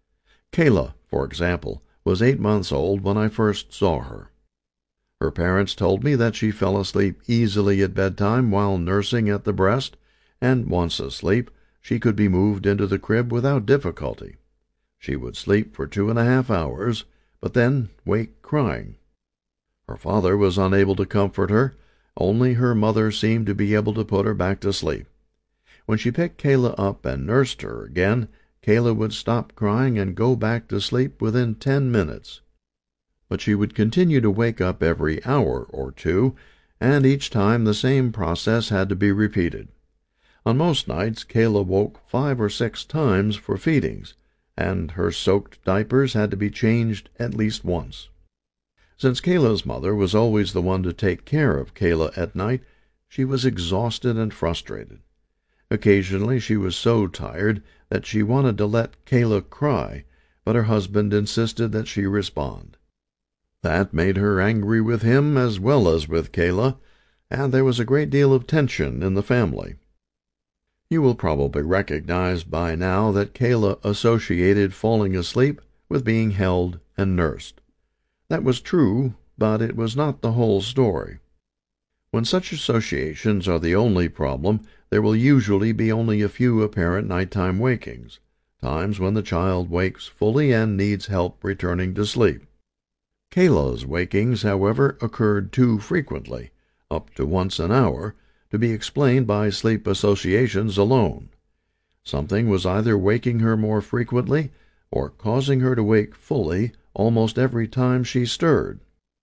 Kayla, for example, was eight months old when I first saw her. Her parents told me that she fell asleep easily at bedtime while nursing at the breast, and once asleep, she could be moved into the crib without difficulty. She would sleep for two and a half hours, but then wake crying. Her father was unable to comfort her. Only her mother seemed to be able to put her back to sleep. When she picked Kayla up and nursed her again, Kayla would stop crying and go back to sleep within ten minutes. But she would continue to wake up every hour or two, and each time the same process had to be repeated. On most nights, Kayla woke five or six times for feedings, and her soaked diapers had to be changed at least once. Since Kayla's mother was always the one to take care of Kayla at night, she was exhausted and frustrated. Occasionally she was so tired that she wanted to let Kayla cry, but her husband insisted that she respond. That made her angry with him as well as with Kayla, and there was a great deal of tension in the family. You will probably recognize by now that Kayla associated falling asleep with being held and nursed. That was true, but it was not the whole story. When such associations are the only problem, there will usually be only a few apparent nighttime wakings, times when the child wakes fully and needs help returning to sleep. Kayla's wakings, however, occurred too frequently, up to once an hour, to be explained by sleep associations alone. Something was either waking her more frequently or causing her to wake fully almost every time she stirred.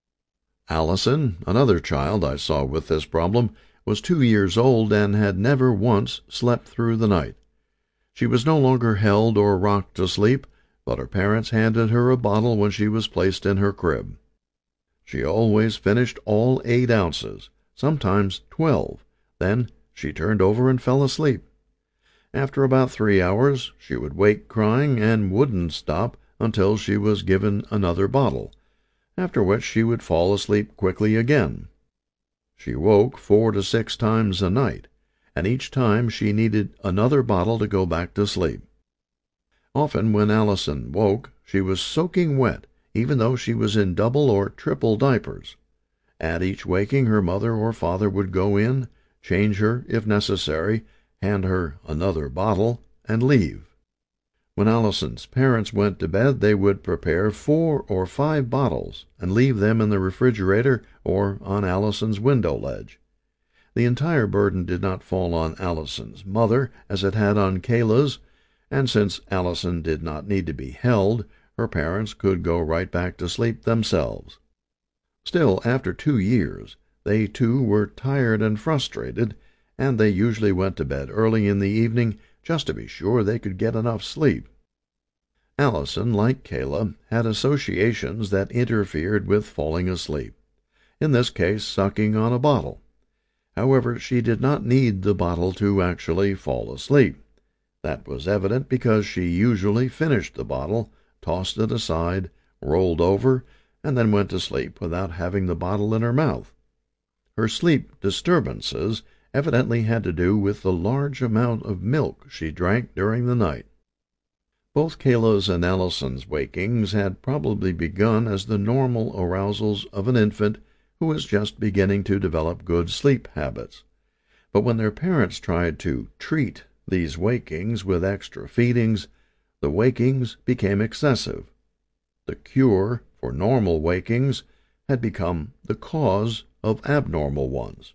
Allison, another child I saw with this problem, was two years old and had never once slept through the night. She was no longer held or rocked to sleep, but her parents handed her a bottle when she was placed in her crib. She always finished all eight ounces, sometimes twelve. Then she turned over and fell asleep. After about three hours she would wake crying and wouldn't stop until she was given another bottle, after which she would fall asleep quickly again. She woke four to six times a night, and each time she needed another bottle to go back to sleep. Often when Allison woke, she was soaking wet, even though she was in double or triple diapers. At each waking her mother or father would go in, change her if necessary, hand her another bottle, and leave. When Allison's parents went to bed, they would prepare four or five bottles and leave them in the refrigerator or on Allison's window ledge. The entire burden did not fall on Allison's mother as it had on Kayla's, and since Allison did not need to be held, her parents could go right back to sleep themselves. Still, after two years, they too were tired and frustrated, and they usually went to bed early in the evening just to be sure they could get enough sleep. Allison, like Kayla, had associations that interfered with falling asleep, in this case sucking on a bottle. However, she did not need the bottle to actually fall asleep. That was evident because she usually finished the bottle, tossed it aside, rolled over, and then went to sleep without having the bottle in her mouth. Her sleep disturbances evidently had to do with the large amount of milk she drank during the night. Both Kayla's and Allison's wakings had probably begun as the normal arousals of an infant who was just beginning to develop good sleep habits. But when their parents tried to treat these wakings with extra feedings, the wakings became excessive. The cure for normal wakings had become the cause of abnormal ones.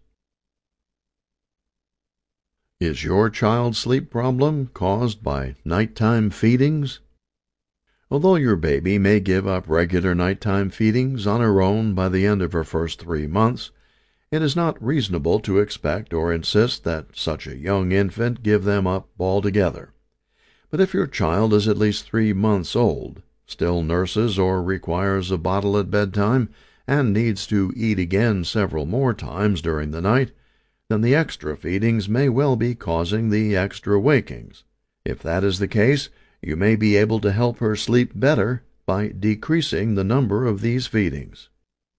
Is your child's sleep problem caused by nighttime feedings? Although your baby may give up regular nighttime feedings on her own by the end of her first three months, it is not reasonable to expect or insist that such a young infant give them up altogether. But if your child is at least three months old, still nurses or requires a bottle at bedtime, and needs to eat again several more times during the night, then the extra feedings may well be causing the extra wakings. If that is the case, you may be able to help her sleep better by decreasing the number of these feedings.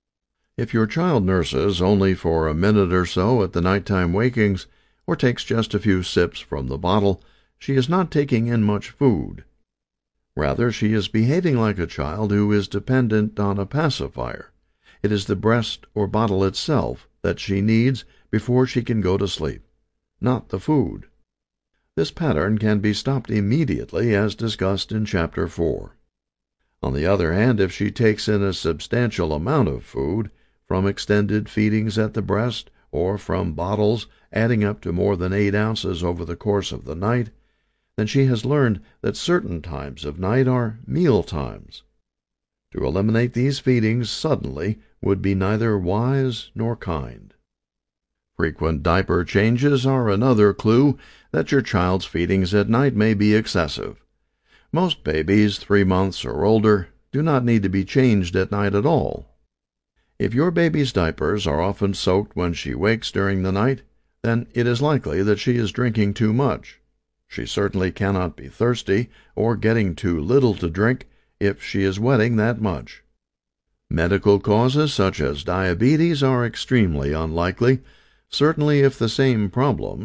If your child nurses only for a minute or so at the nighttime wakings, or takes just a few sips from the bottle, she is not taking in much food. Rather, she is behaving like a child who is dependent on a pacifier. It is the breast or bottle itself that she needs before she can go to sleep, not the food. This pattern can be stopped immediately, as discussed in Chapter four. On the other hand, if she takes in a substantial amount of food, from extended feedings at the breast, or from bottles adding up to more than eight ounces over the course of the night, then she has learned that certain times of night are meal times. To eliminate these feedings suddenly would be neither wise nor kind. Frequent diaper changes are another clue that your child's feedings at night may be excessive. Most babies, three months or older, do not need to be changed at night at all. If your baby's diapers are often soaked when she wakes during the night, then it is likely that she is drinking too much. She certainly cannot be thirsty or getting too little to drink if she is wetting that much. Medical causes such as diabetes are extremely unlikely. Certainly if the same problems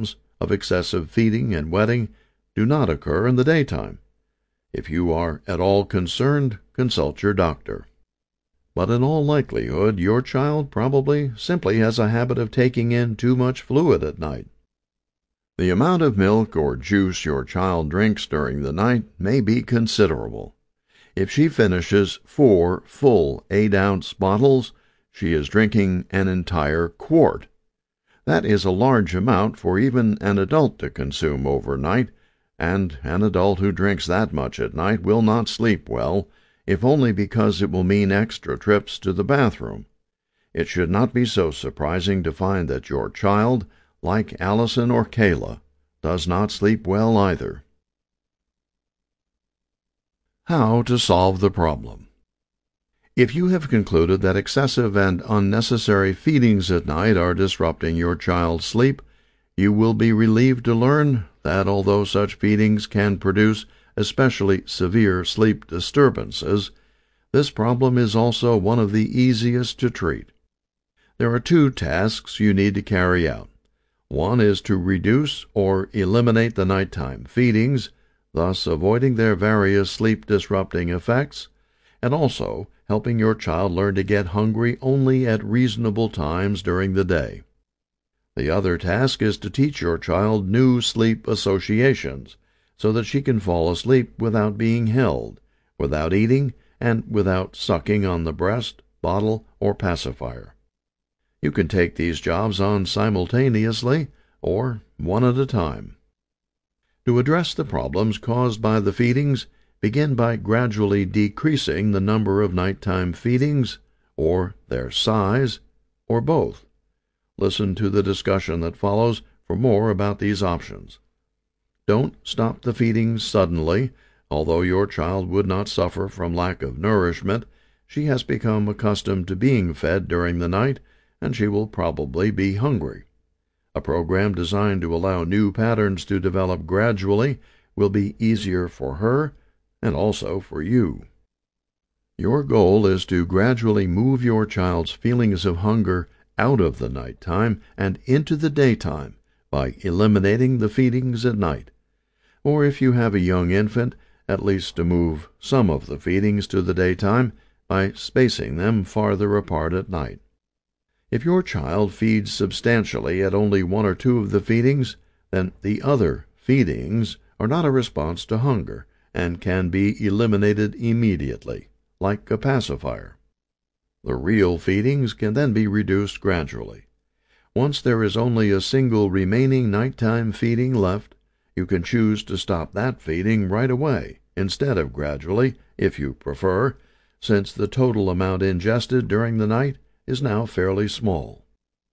of excessive feeding and wetting do not occur in the daytime. If you are at all concerned, consult your doctor. But in all likelihood, your child probably simply has a habit of taking in too much fluid at night. The amount of milk or juice your child drinks during the night may be considerable. If she finishes four full eight-ounce bottles, she is drinking an entire quart. That is a large amount for even an adult to consume overnight, and an adult who drinks that much at night will not sleep well, if only because it will mean extra trips to the bathroom. It should not be so surprising to find that your child, like Allison or Kayla, does not sleep well either. How to solve the problem. If you have concluded that excessive and unnecessary feedings at night are disrupting your child's sleep, you will be relieved to learn that although such feedings can produce especially severe sleep disturbances, this problem is also one of the easiest to treat. There are two tasks you need to carry out. One is to reduce or eliminate the nighttime feedings, thus avoiding their various sleep-disrupting effects, and also helping your child learn to get hungry only at reasonable times during the day. The other task is to teach your child new sleep associations, so that she can fall asleep without being held, without eating, and without sucking on the breast, bottle, or pacifier. You can take these jobs on simultaneously or one at a time. To address the problems caused by the feedings, begin by gradually decreasing the number of nighttime feedings, or their size, or both. Listen to the discussion that follows for more about these options. Don't stop the feedings suddenly. Although your child would not suffer from lack of nourishment, she has become accustomed to being fed during the night, and she will probably be hungry. A program designed to allow new patterns to develop gradually will be easier for her and also for you. Your goal is to gradually move your child's feelings of hunger out of the nighttime and into the daytime by eliminating the feedings at night. Or if you have a young infant, at least to move some of the feedings to the daytime by spacing them farther apart at night. If your child feeds substantially at only one or two of the feedings, then the other feedings are not a response to hunger and can be eliminated immediately, like a pacifier. The real feedings can then be reduced gradually. Once there is only a single remaining nighttime feeding left, you can choose to stop that feeding right away, instead of gradually, if you prefer, since the total amount ingested during the night is now fairly small.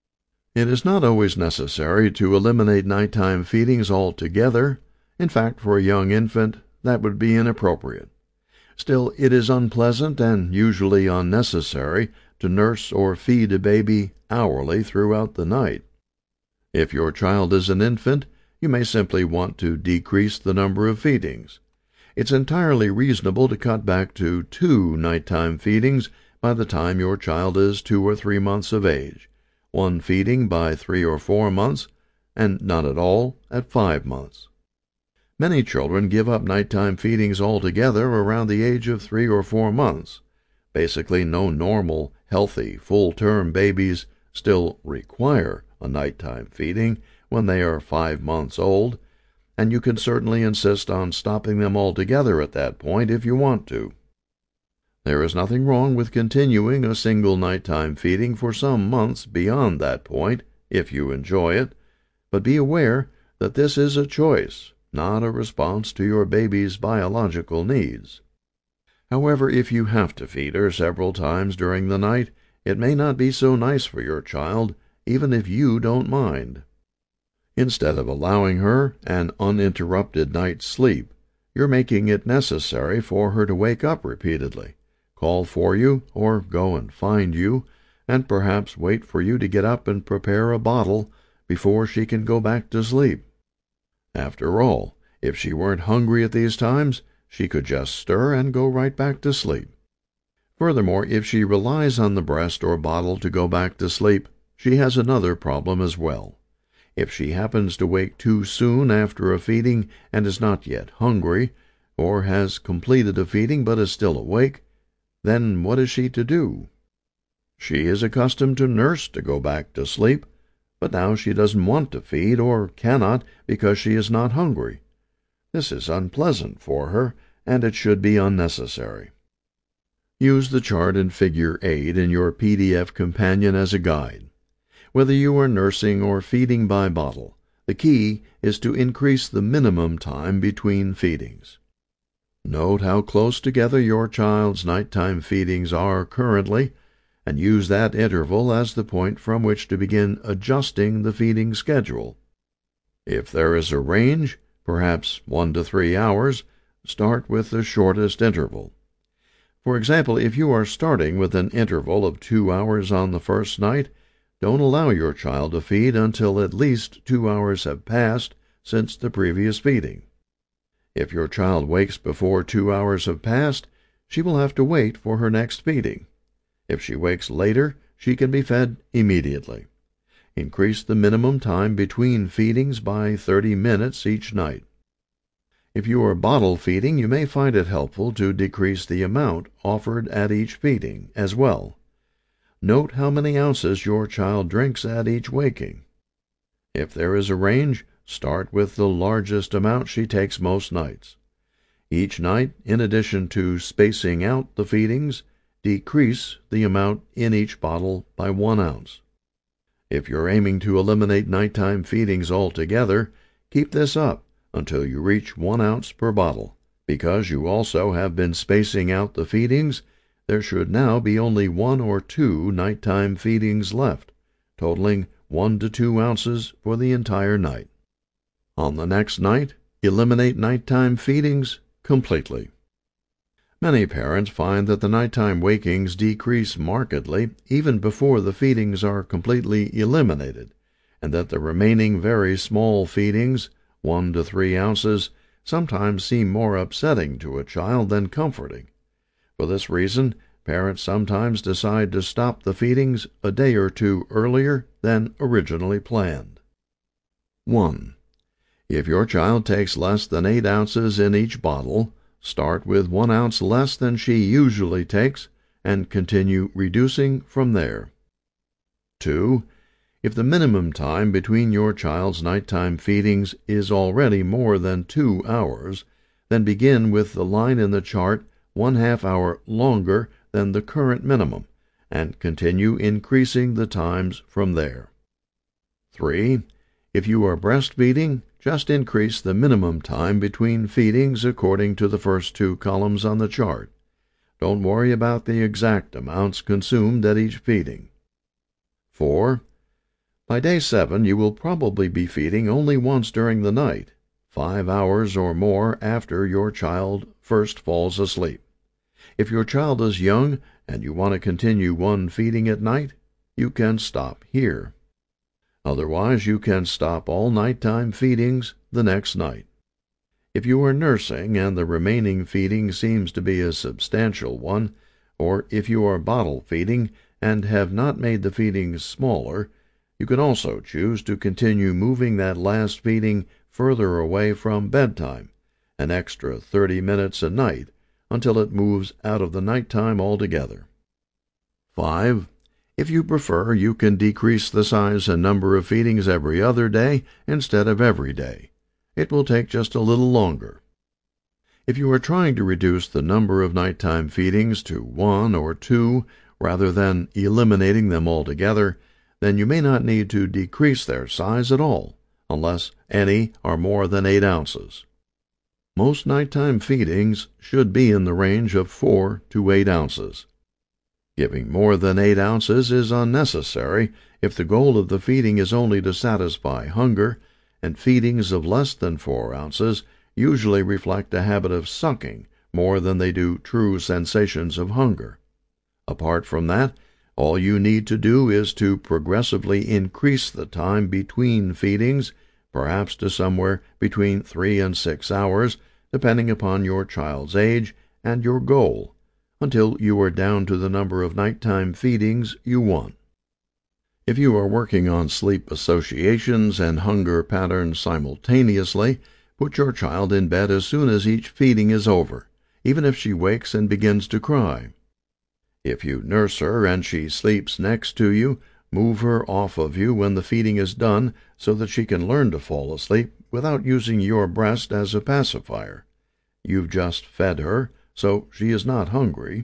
It is not always necessary to eliminate nighttime feedings altogether. In fact, for a young infant, that would be inappropriate. Still, it is unpleasant and usually unnecessary to nurse or feed a baby hourly throughout the night. If your child is an infant, you may simply want to decrease the number of feedings. It's entirely reasonable to cut back to two nighttime feedings by the time your child is two or three months of age, one feeding by three or four months, and none at all at five months. Many children give up nighttime feedings altogether around the age of three or four months. Basically, no normal, healthy, full-term babies still require a nighttime feeding when they are five months old, and you can certainly insist on stopping them altogether at that point if you want to. There is nothing wrong with continuing a single nighttime feeding for some months beyond that point, if you enjoy it, but be aware that this is a choice, not a response to your baby's biological needs. However, if you have to feed her several times during the night, it may not be so nice for your child, even if you don't mind. Instead of allowing her an uninterrupted night's sleep, you're making it necessary for her to wake up repeatedly, call for you or go and find you, and perhaps wait for you to get up and prepare a bottle before she can go back to sleep. After all, if she weren't hungry at these times, she could just stir and go right back to sleep. Furthermore, if she relies on the breast or bottle to go back to sleep, she has another problem as well. If she happens to wake too soon after a feeding and is not yet hungry, or has completed a feeding but is still awake, then what is she to do? She is accustomed to nurse to go back to sleep, but now she doesn't want to feed or cannot because she is not hungry. This is unpleasant for her, and it should be unnecessary. Use the chart in Figure eight in your P D F companion as a guide. Whether you are nursing or feeding by bottle, the key is to increase the minimum time between feedings. Note how close together your child's nighttime feedings are currently, and use that interval as the point from which to begin adjusting the feeding schedule. If there is a range, perhaps one to three hours, start with the shortest interval. For example, if you are starting with an interval of two hours on the first night, don't allow your child to feed until at least two hours have passed since the previous feeding. If your child wakes before two hours have passed, she will have to wait for her next feeding. If she wakes later, she can be fed immediately. Increase the minimum time between feedings by thirty minutes each night. If you are bottle feeding, you may find it helpful to decrease the amount offered at each feeding as well. Note how many ounces your child drinks at each waking. If there is a range, start with the largest amount she takes most nights. Each night, in addition to spacing out the feedings, decrease the amount in each bottle by one ounce. If you're aiming to eliminate nighttime feedings altogether, keep this up until you reach one ounce per bottle. Because you also have been spacing out the feedings, there should now be only one or two nighttime feedings left, totaling one to two ounces for the entire night. On the next night, eliminate nighttime feedings completely. Many parents find that the nighttime wakings decrease markedly even before the feedings are completely eliminated, and that the remaining very small feedings, one to three ounces, sometimes seem more upsetting to a child than comforting. For this reason, parents sometimes decide to stop the feedings a day or two earlier than originally planned. one. If your child takes less than eight ounces in each bottle, start with one ounce less than she usually takes and continue reducing from there. two. If the minimum time between your child's nighttime feedings is already more than two hours, then begin with the line in the chart one half hour longer than the current minimum, and continue increasing the times from there. three. If you are breastfeeding, just increase the minimum time between feedings according to the first two columns on the chart. Don't worry about the exact amounts consumed at each feeding. four. By day seven, you will probably be feeding only once during the night, five hours or more after your child first falls asleep. If your child is young and you want to continue one feeding at night, you can stop here. Otherwise, you can stop all nighttime feedings the next night. If you are nursing and the remaining feeding seems to be a substantial one, or if you are bottle feeding and have not made the feedings smaller, you can also choose to continue moving that last feeding further away from bedtime, an extra thirty minutes a night, until it moves out of the nighttime altogether. five. If you prefer, you can decrease the size and number of feedings every other day instead of every day. It will take just a little longer. If you are trying to reduce the number of nighttime feedings to one or two rather than eliminating them altogether, then you may not need to decrease their size at all, unless any are more than eight ounces. Most nighttime feedings should be in the range of four to eight ounces. Giving more than eight ounces is unnecessary if the goal of the feeding is only to satisfy hunger, and feedings of less than four ounces usually reflect a habit of sucking more than they do true sensations of hunger. Apart from that, all you need to do is to progressively increase the time between feedings, perhaps to somewhere between three and six hours, depending upon your child's age and your goal, until you are down to the number of nighttime feedings you want. If you are working on sleep associations and hunger patterns simultaneously, put your child in bed as soon as each feeding is over, even if she wakes and begins to cry. If you nurse her and she sleeps next to you, move her off of you when the feeding is done so that she can learn to fall asleep without using your breast as a pacifier. You've just fed her, so she is not hungry.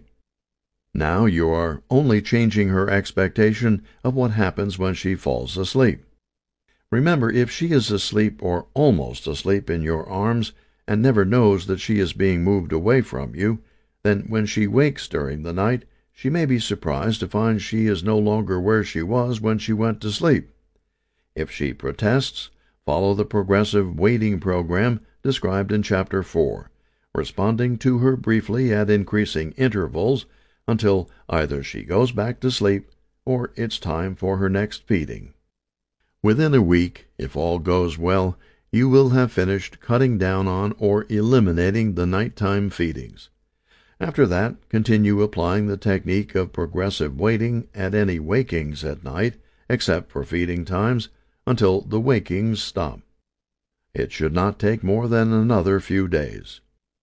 Now you are only changing her expectation of what happens when she falls asleep. Remember, if she is asleep or almost asleep in your arms and never knows that she is being moved away from you, then when she wakes during the night, she may be surprised to find she is no longer where she was when she went to sleep. If she protests, follow the progressive waiting program described in Chapter four, responding to her briefly at increasing intervals until either she goes back to sleep or it's time for her next feeding. Within a week, if all goes well, you will have finished cutting down on or eliminating the nighttime feedings. After that, continue applying the technique of progressive waiting at any wakings at night, except for feeding times, until the wakings stop. It should not take more than another few days.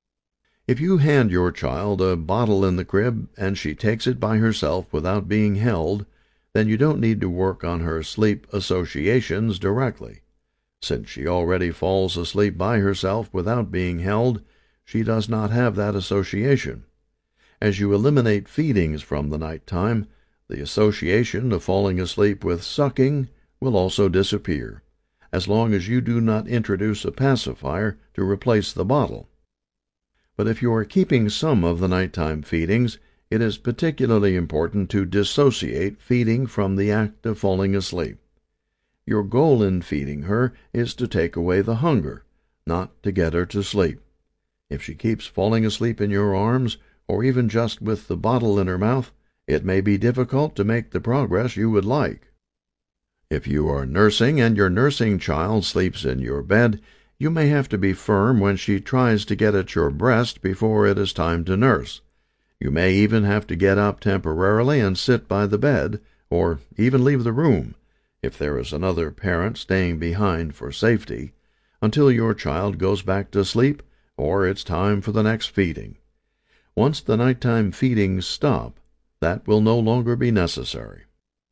If you hand your child a bottle in the crib and she takes it by herself without being held, then you don't need to work on her sleep associations directly. Since she already falls asleep by herself without being held, she does not have that association. As you eliminate feedings from the night time, the association of falling asleep with sucking will also disappear, as long as you do not introduce a pacifier to replace the bottle. But if you are keeping some of the nighttime feedings, it is particularly important to dissociate feeding from the act of falling asleep. Your goal in feeding her is to take away the hunger, not to get her to sleep. If she keeps falling asleep in your arms, or even just with the bottle in her mouth, it may be difficult to make the progress you would like. If you are nursing and your nursing child sleeps in your bed, you may have to be firm when she tries to get at your breast before it is time to nurse. You may even have to get up temporarily and sit by the bed, or even leave the room, if there is another parent staying behind for safety, until your child goes back to sleep or it's time for the next feeding. Once the nighttime feedings stop, that will no longer be necessary.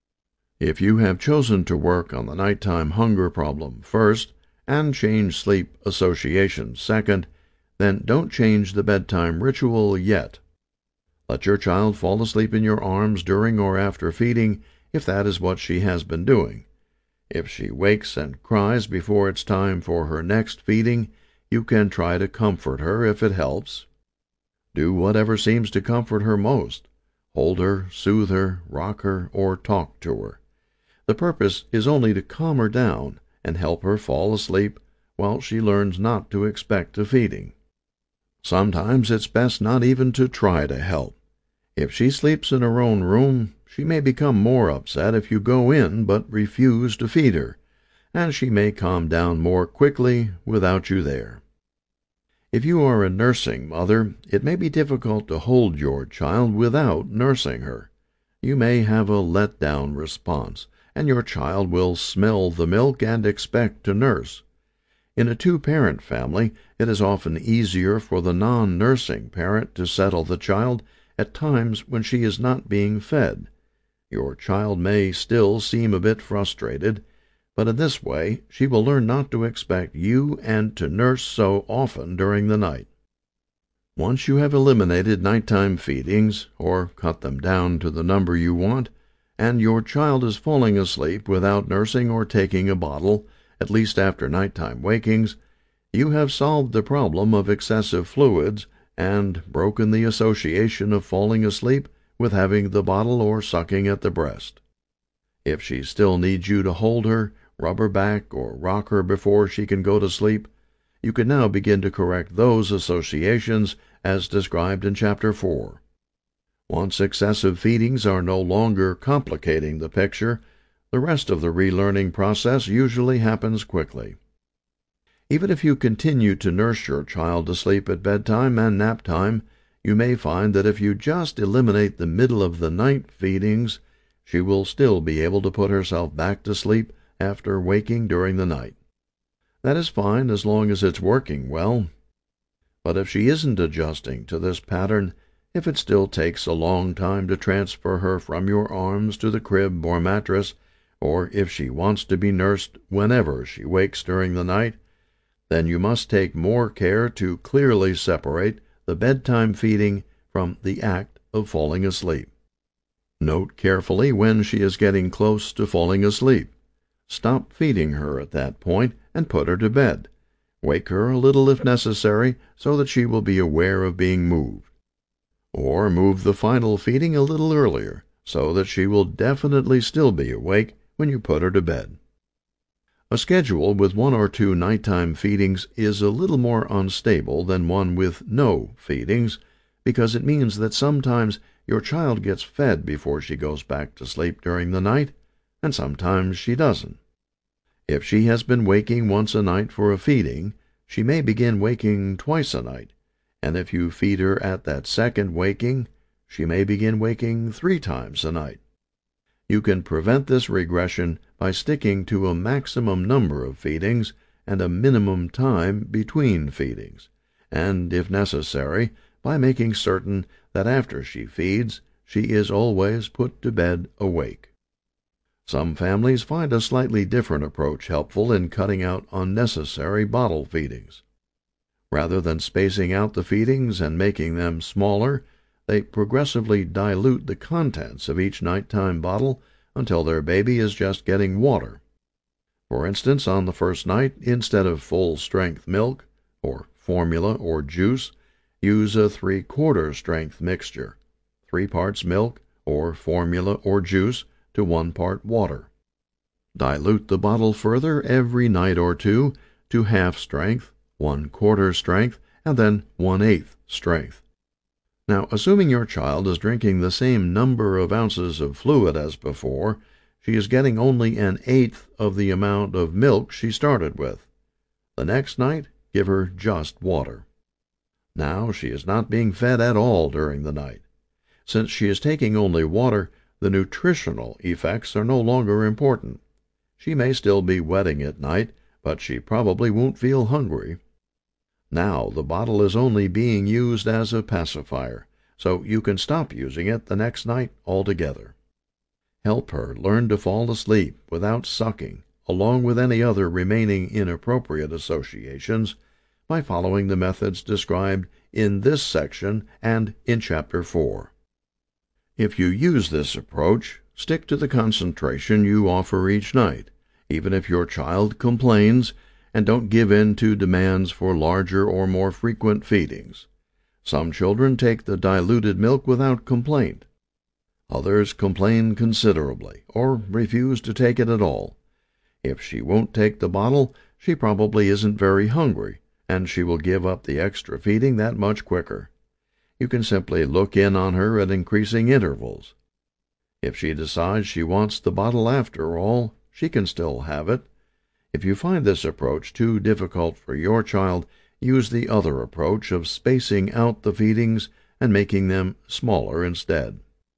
If you have chosen to work on the nighttime hunger problem first, and change sleep association second, then don't change the bedtime ritual yet. Let your child fall asleep in your arms during or after feeding, if that is what she has been doing. If she wakes and cries before it's time for her next feeding, you can try to comfort her if it helps. Do whatever seems to comfort her most. Hold her, soothe her, rock her, or talk to her. The purpose is only to calm her down and help her fall asleep while she learns not to expect a feeding. Sometimes it's best not even to try to help. If she sleeps in her own room, she may become more upset if you go in but refuse to feed her, and she may calm down more quickly without you there. If you are a nursing mother, it may be difficult to hold your child without nursing her. You may have a let-down response, and your child will smell the milk and expect to nurse. In a two-parent family, it is often easier for the non-nursing parent to settle the child at times when she is not being fed. Your child may still seem a bit frustrated, but in this way she will learn not to expect you and to nurse so often during the night. Once you have eliminated nighttime feedings, or cut them down to the number you want, and your child is falling asleep without nursing or taking a bottle, at least after nighttime wakings, you have solved the problem of excessive fluids and broken the association of falling asleep with having the bottle or sucking at the breast. If she still needs you to hold her, rub her back, or rock her before she can go to sleep, you can now begin to correct those associations as described in Chapter four. Once excessive feedings are no longer complicating the picture, the rest of the relearning process usually happens quickly. Even if you continue to nurse your child to sleep at bedtime and nap time, you may find that if you just eliminate the middle-of-the-night feedings, she will still be able to put herself back to sleep after waking during the night. That is fine as long as it's working well. But if she isn't adjusting to this pattern, if it still takes a long time to transfer her from your arms to the crib or mattress, or if she wants to be nursed whenever she wakes during the night, then you must take more care to clearly separate the bedtime feeding from the act of falling asleep. Note carefully when she is getting close to falling asleep. Stop feeding her at that point and put her to bed. Wake her a little if necessary, so that she will be aware of being moved. Or move the final feeding a little earlier, so that she will definitely still be awake when you put her to bed. A schedule with one or two nighttime feedings is a little more unstable than one with no feedings, because it means that sometimes your child gets fed before she goes back to sleep during the night, and sometimes she doesn't. If she has been waking once a night for a feeding, she may begin waking twice a night, and if you feed her at that second waking, she may begin waking three times a night. You can prevent this regression by sticking to a maximum number of feedings and a minimum time between feedings, and, if necessary, by making certain that after she feeds, she is always put to bed awake. Some families find a slightly different approach helpful in cutting out unnecessary bottle feedings. Rather than spacing out the feedings and making them smaller, they progressively dilute the contents of each nighttime bottle until their baby is just getting water. For instance, on the first night, instead of full-strength milk, or formula or juice, use a three-quarter strength mixture, three parts milk, or formula or juice, to one part water. Dilute the bottle further every night or two to half strength, one-quarter strength, and then one-eighth strength. Now, assuming your child is drinking the same number of ounces of fluid as before, she is getting only an eighth of the amount of milk she started with. The next night, give her just water. Now she is not being fed at all during the night. Since she is taking only water, the nutritional effects are no longer important. She may still be wetting at night, but she probably won't feel hungry. Now the bottle is only being used as a pacifier, so you can stop using it the next night altogether. Help her learn to fall asleep without sucking, along with any other remaining inappropriate associations, by following the methods described in this section and in Chapter four. If you use this approach, stick to the concentration you offer each night, even if your child complains, and don't give in to demands for larger or more frequent feedings. Some children take the diluted milk without complaint. Others complain considerably, or refuse to take it at all. If she won't take the bottle, she probably isn't very hungry, and she will give up the extra feeding that much quicker. You can simply look in on her at increasing intervals. If she decides she wants the bottle after all, she can still have it. If you find this approach too difficult for your child, use the other approach of spacing out the feedings and making them smaller instead.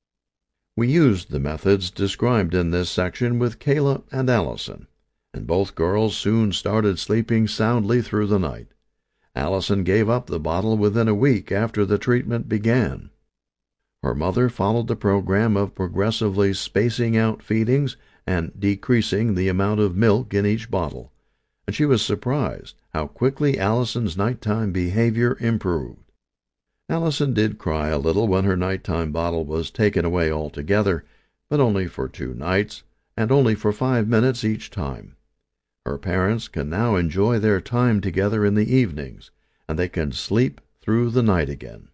We used the methods described in this section with Kayla and Allison, and both girls soon started sleeping soundly through the night. Allison gave up the bottle within a week after the treatment began. Her mother followed the program of progressively spacing out feedings and decreasing the amount of milk in each bottle, and she was surprised how quickly Allison's nighttime behavior improved. Allison did cry a little when her nighttime bottle was taken away altogether, but only for two nights, and only for five minutes each time. Her parents can now enjoy their time together in the evenings, and they can sleep through the night again.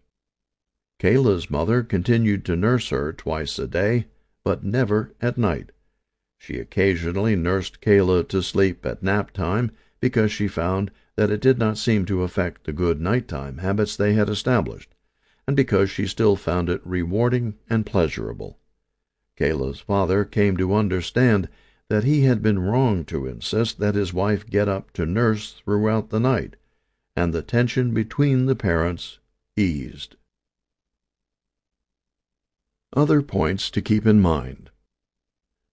Kayla's mother continued to nurse her twice a day, but never at night. She occasionally nursed Kayla to sleep at nap time because she found that it did not seem to affect the good nighttime habits they had established, and because she still found it rewarding and pleasurable. Kayla's father came to understand that he had been wrong to insist that his wife get up to nurse throughout the night, and the tension between the parents eased. Other points to keep in mind.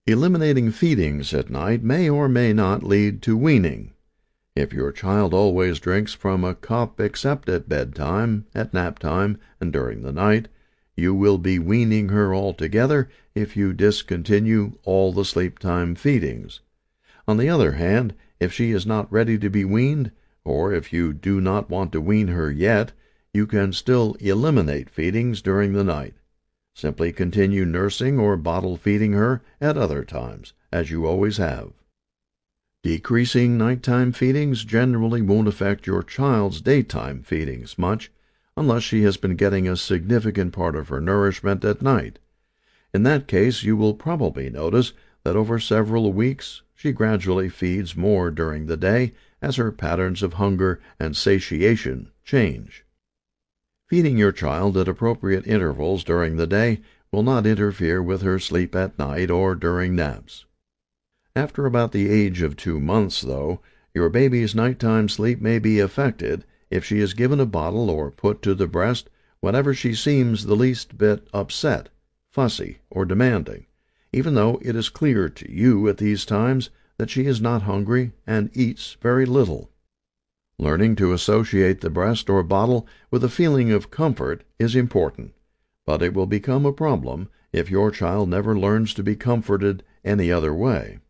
Eliminating feedings at night may or may not lead to weaning. If your child always drinks from a cup except at bedtime, at nap time, and during the night, you will be weaning her altogether if you discontinue all the sleep-time feedings. On the other hand, if she is not ready to be weaned, or if you do not want to wean her yet, you can still eliminate feedings during the night. Simply continue nursing or bottle feeding her at other times, as you always have. Decreasing nighttime feedings generally won't affect your child's daytime feedings much, unless she has been getting a significant part of her nourishment at night. In that case, you will probably notice that over several weeks she gradually feeds more during the day as her patterns of hunger and satiation change. Feeding your child at appropriate intervals during the day will not interfere with her sleep at night or during naps. After about the age of two months, though, your baby's nighttime sleep may be affected if she is given a bottle or put to the breast whenever she seems the least bit upset, fussy, or demanding, even though it is clear to you at these times that she is not hungry and eats very little. Learning to associate the breast or bottle with a feeling of comfort is important, but it will become a problem if your child never learns to be comforted any other way.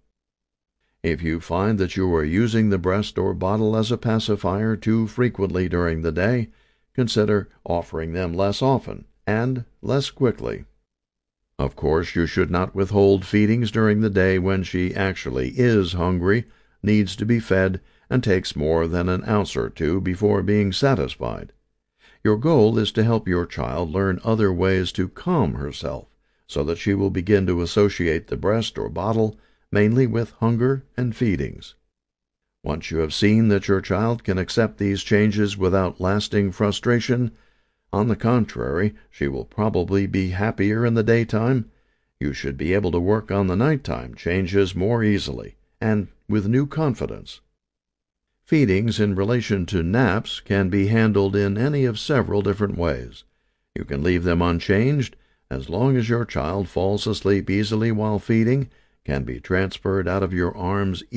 If you find that you are using the breast or bottle as a pacifier too frequently during the day, consider offering them less often and less quickly. Of course, you should not withhold feedings during the day when she actually is hungry, needs to be fed, and takes more than an ounce or two before being satisfied. Your goal is to help your child learn other ways to calm herself, so that she will begin to associate the breast or bottle mainly with hunger and feedings. Once you have seen that your child can accept these changes without lasting frustration, on the contrary, she will probably be happier in the daytime, you should be able to work on the nighttime changes more easily and with new confidence. Feedings in relation to naps can be handled in any of several different ways. You can leave them unchanged as long as your child falls asleep easily while feeding, can be transferred out of your arms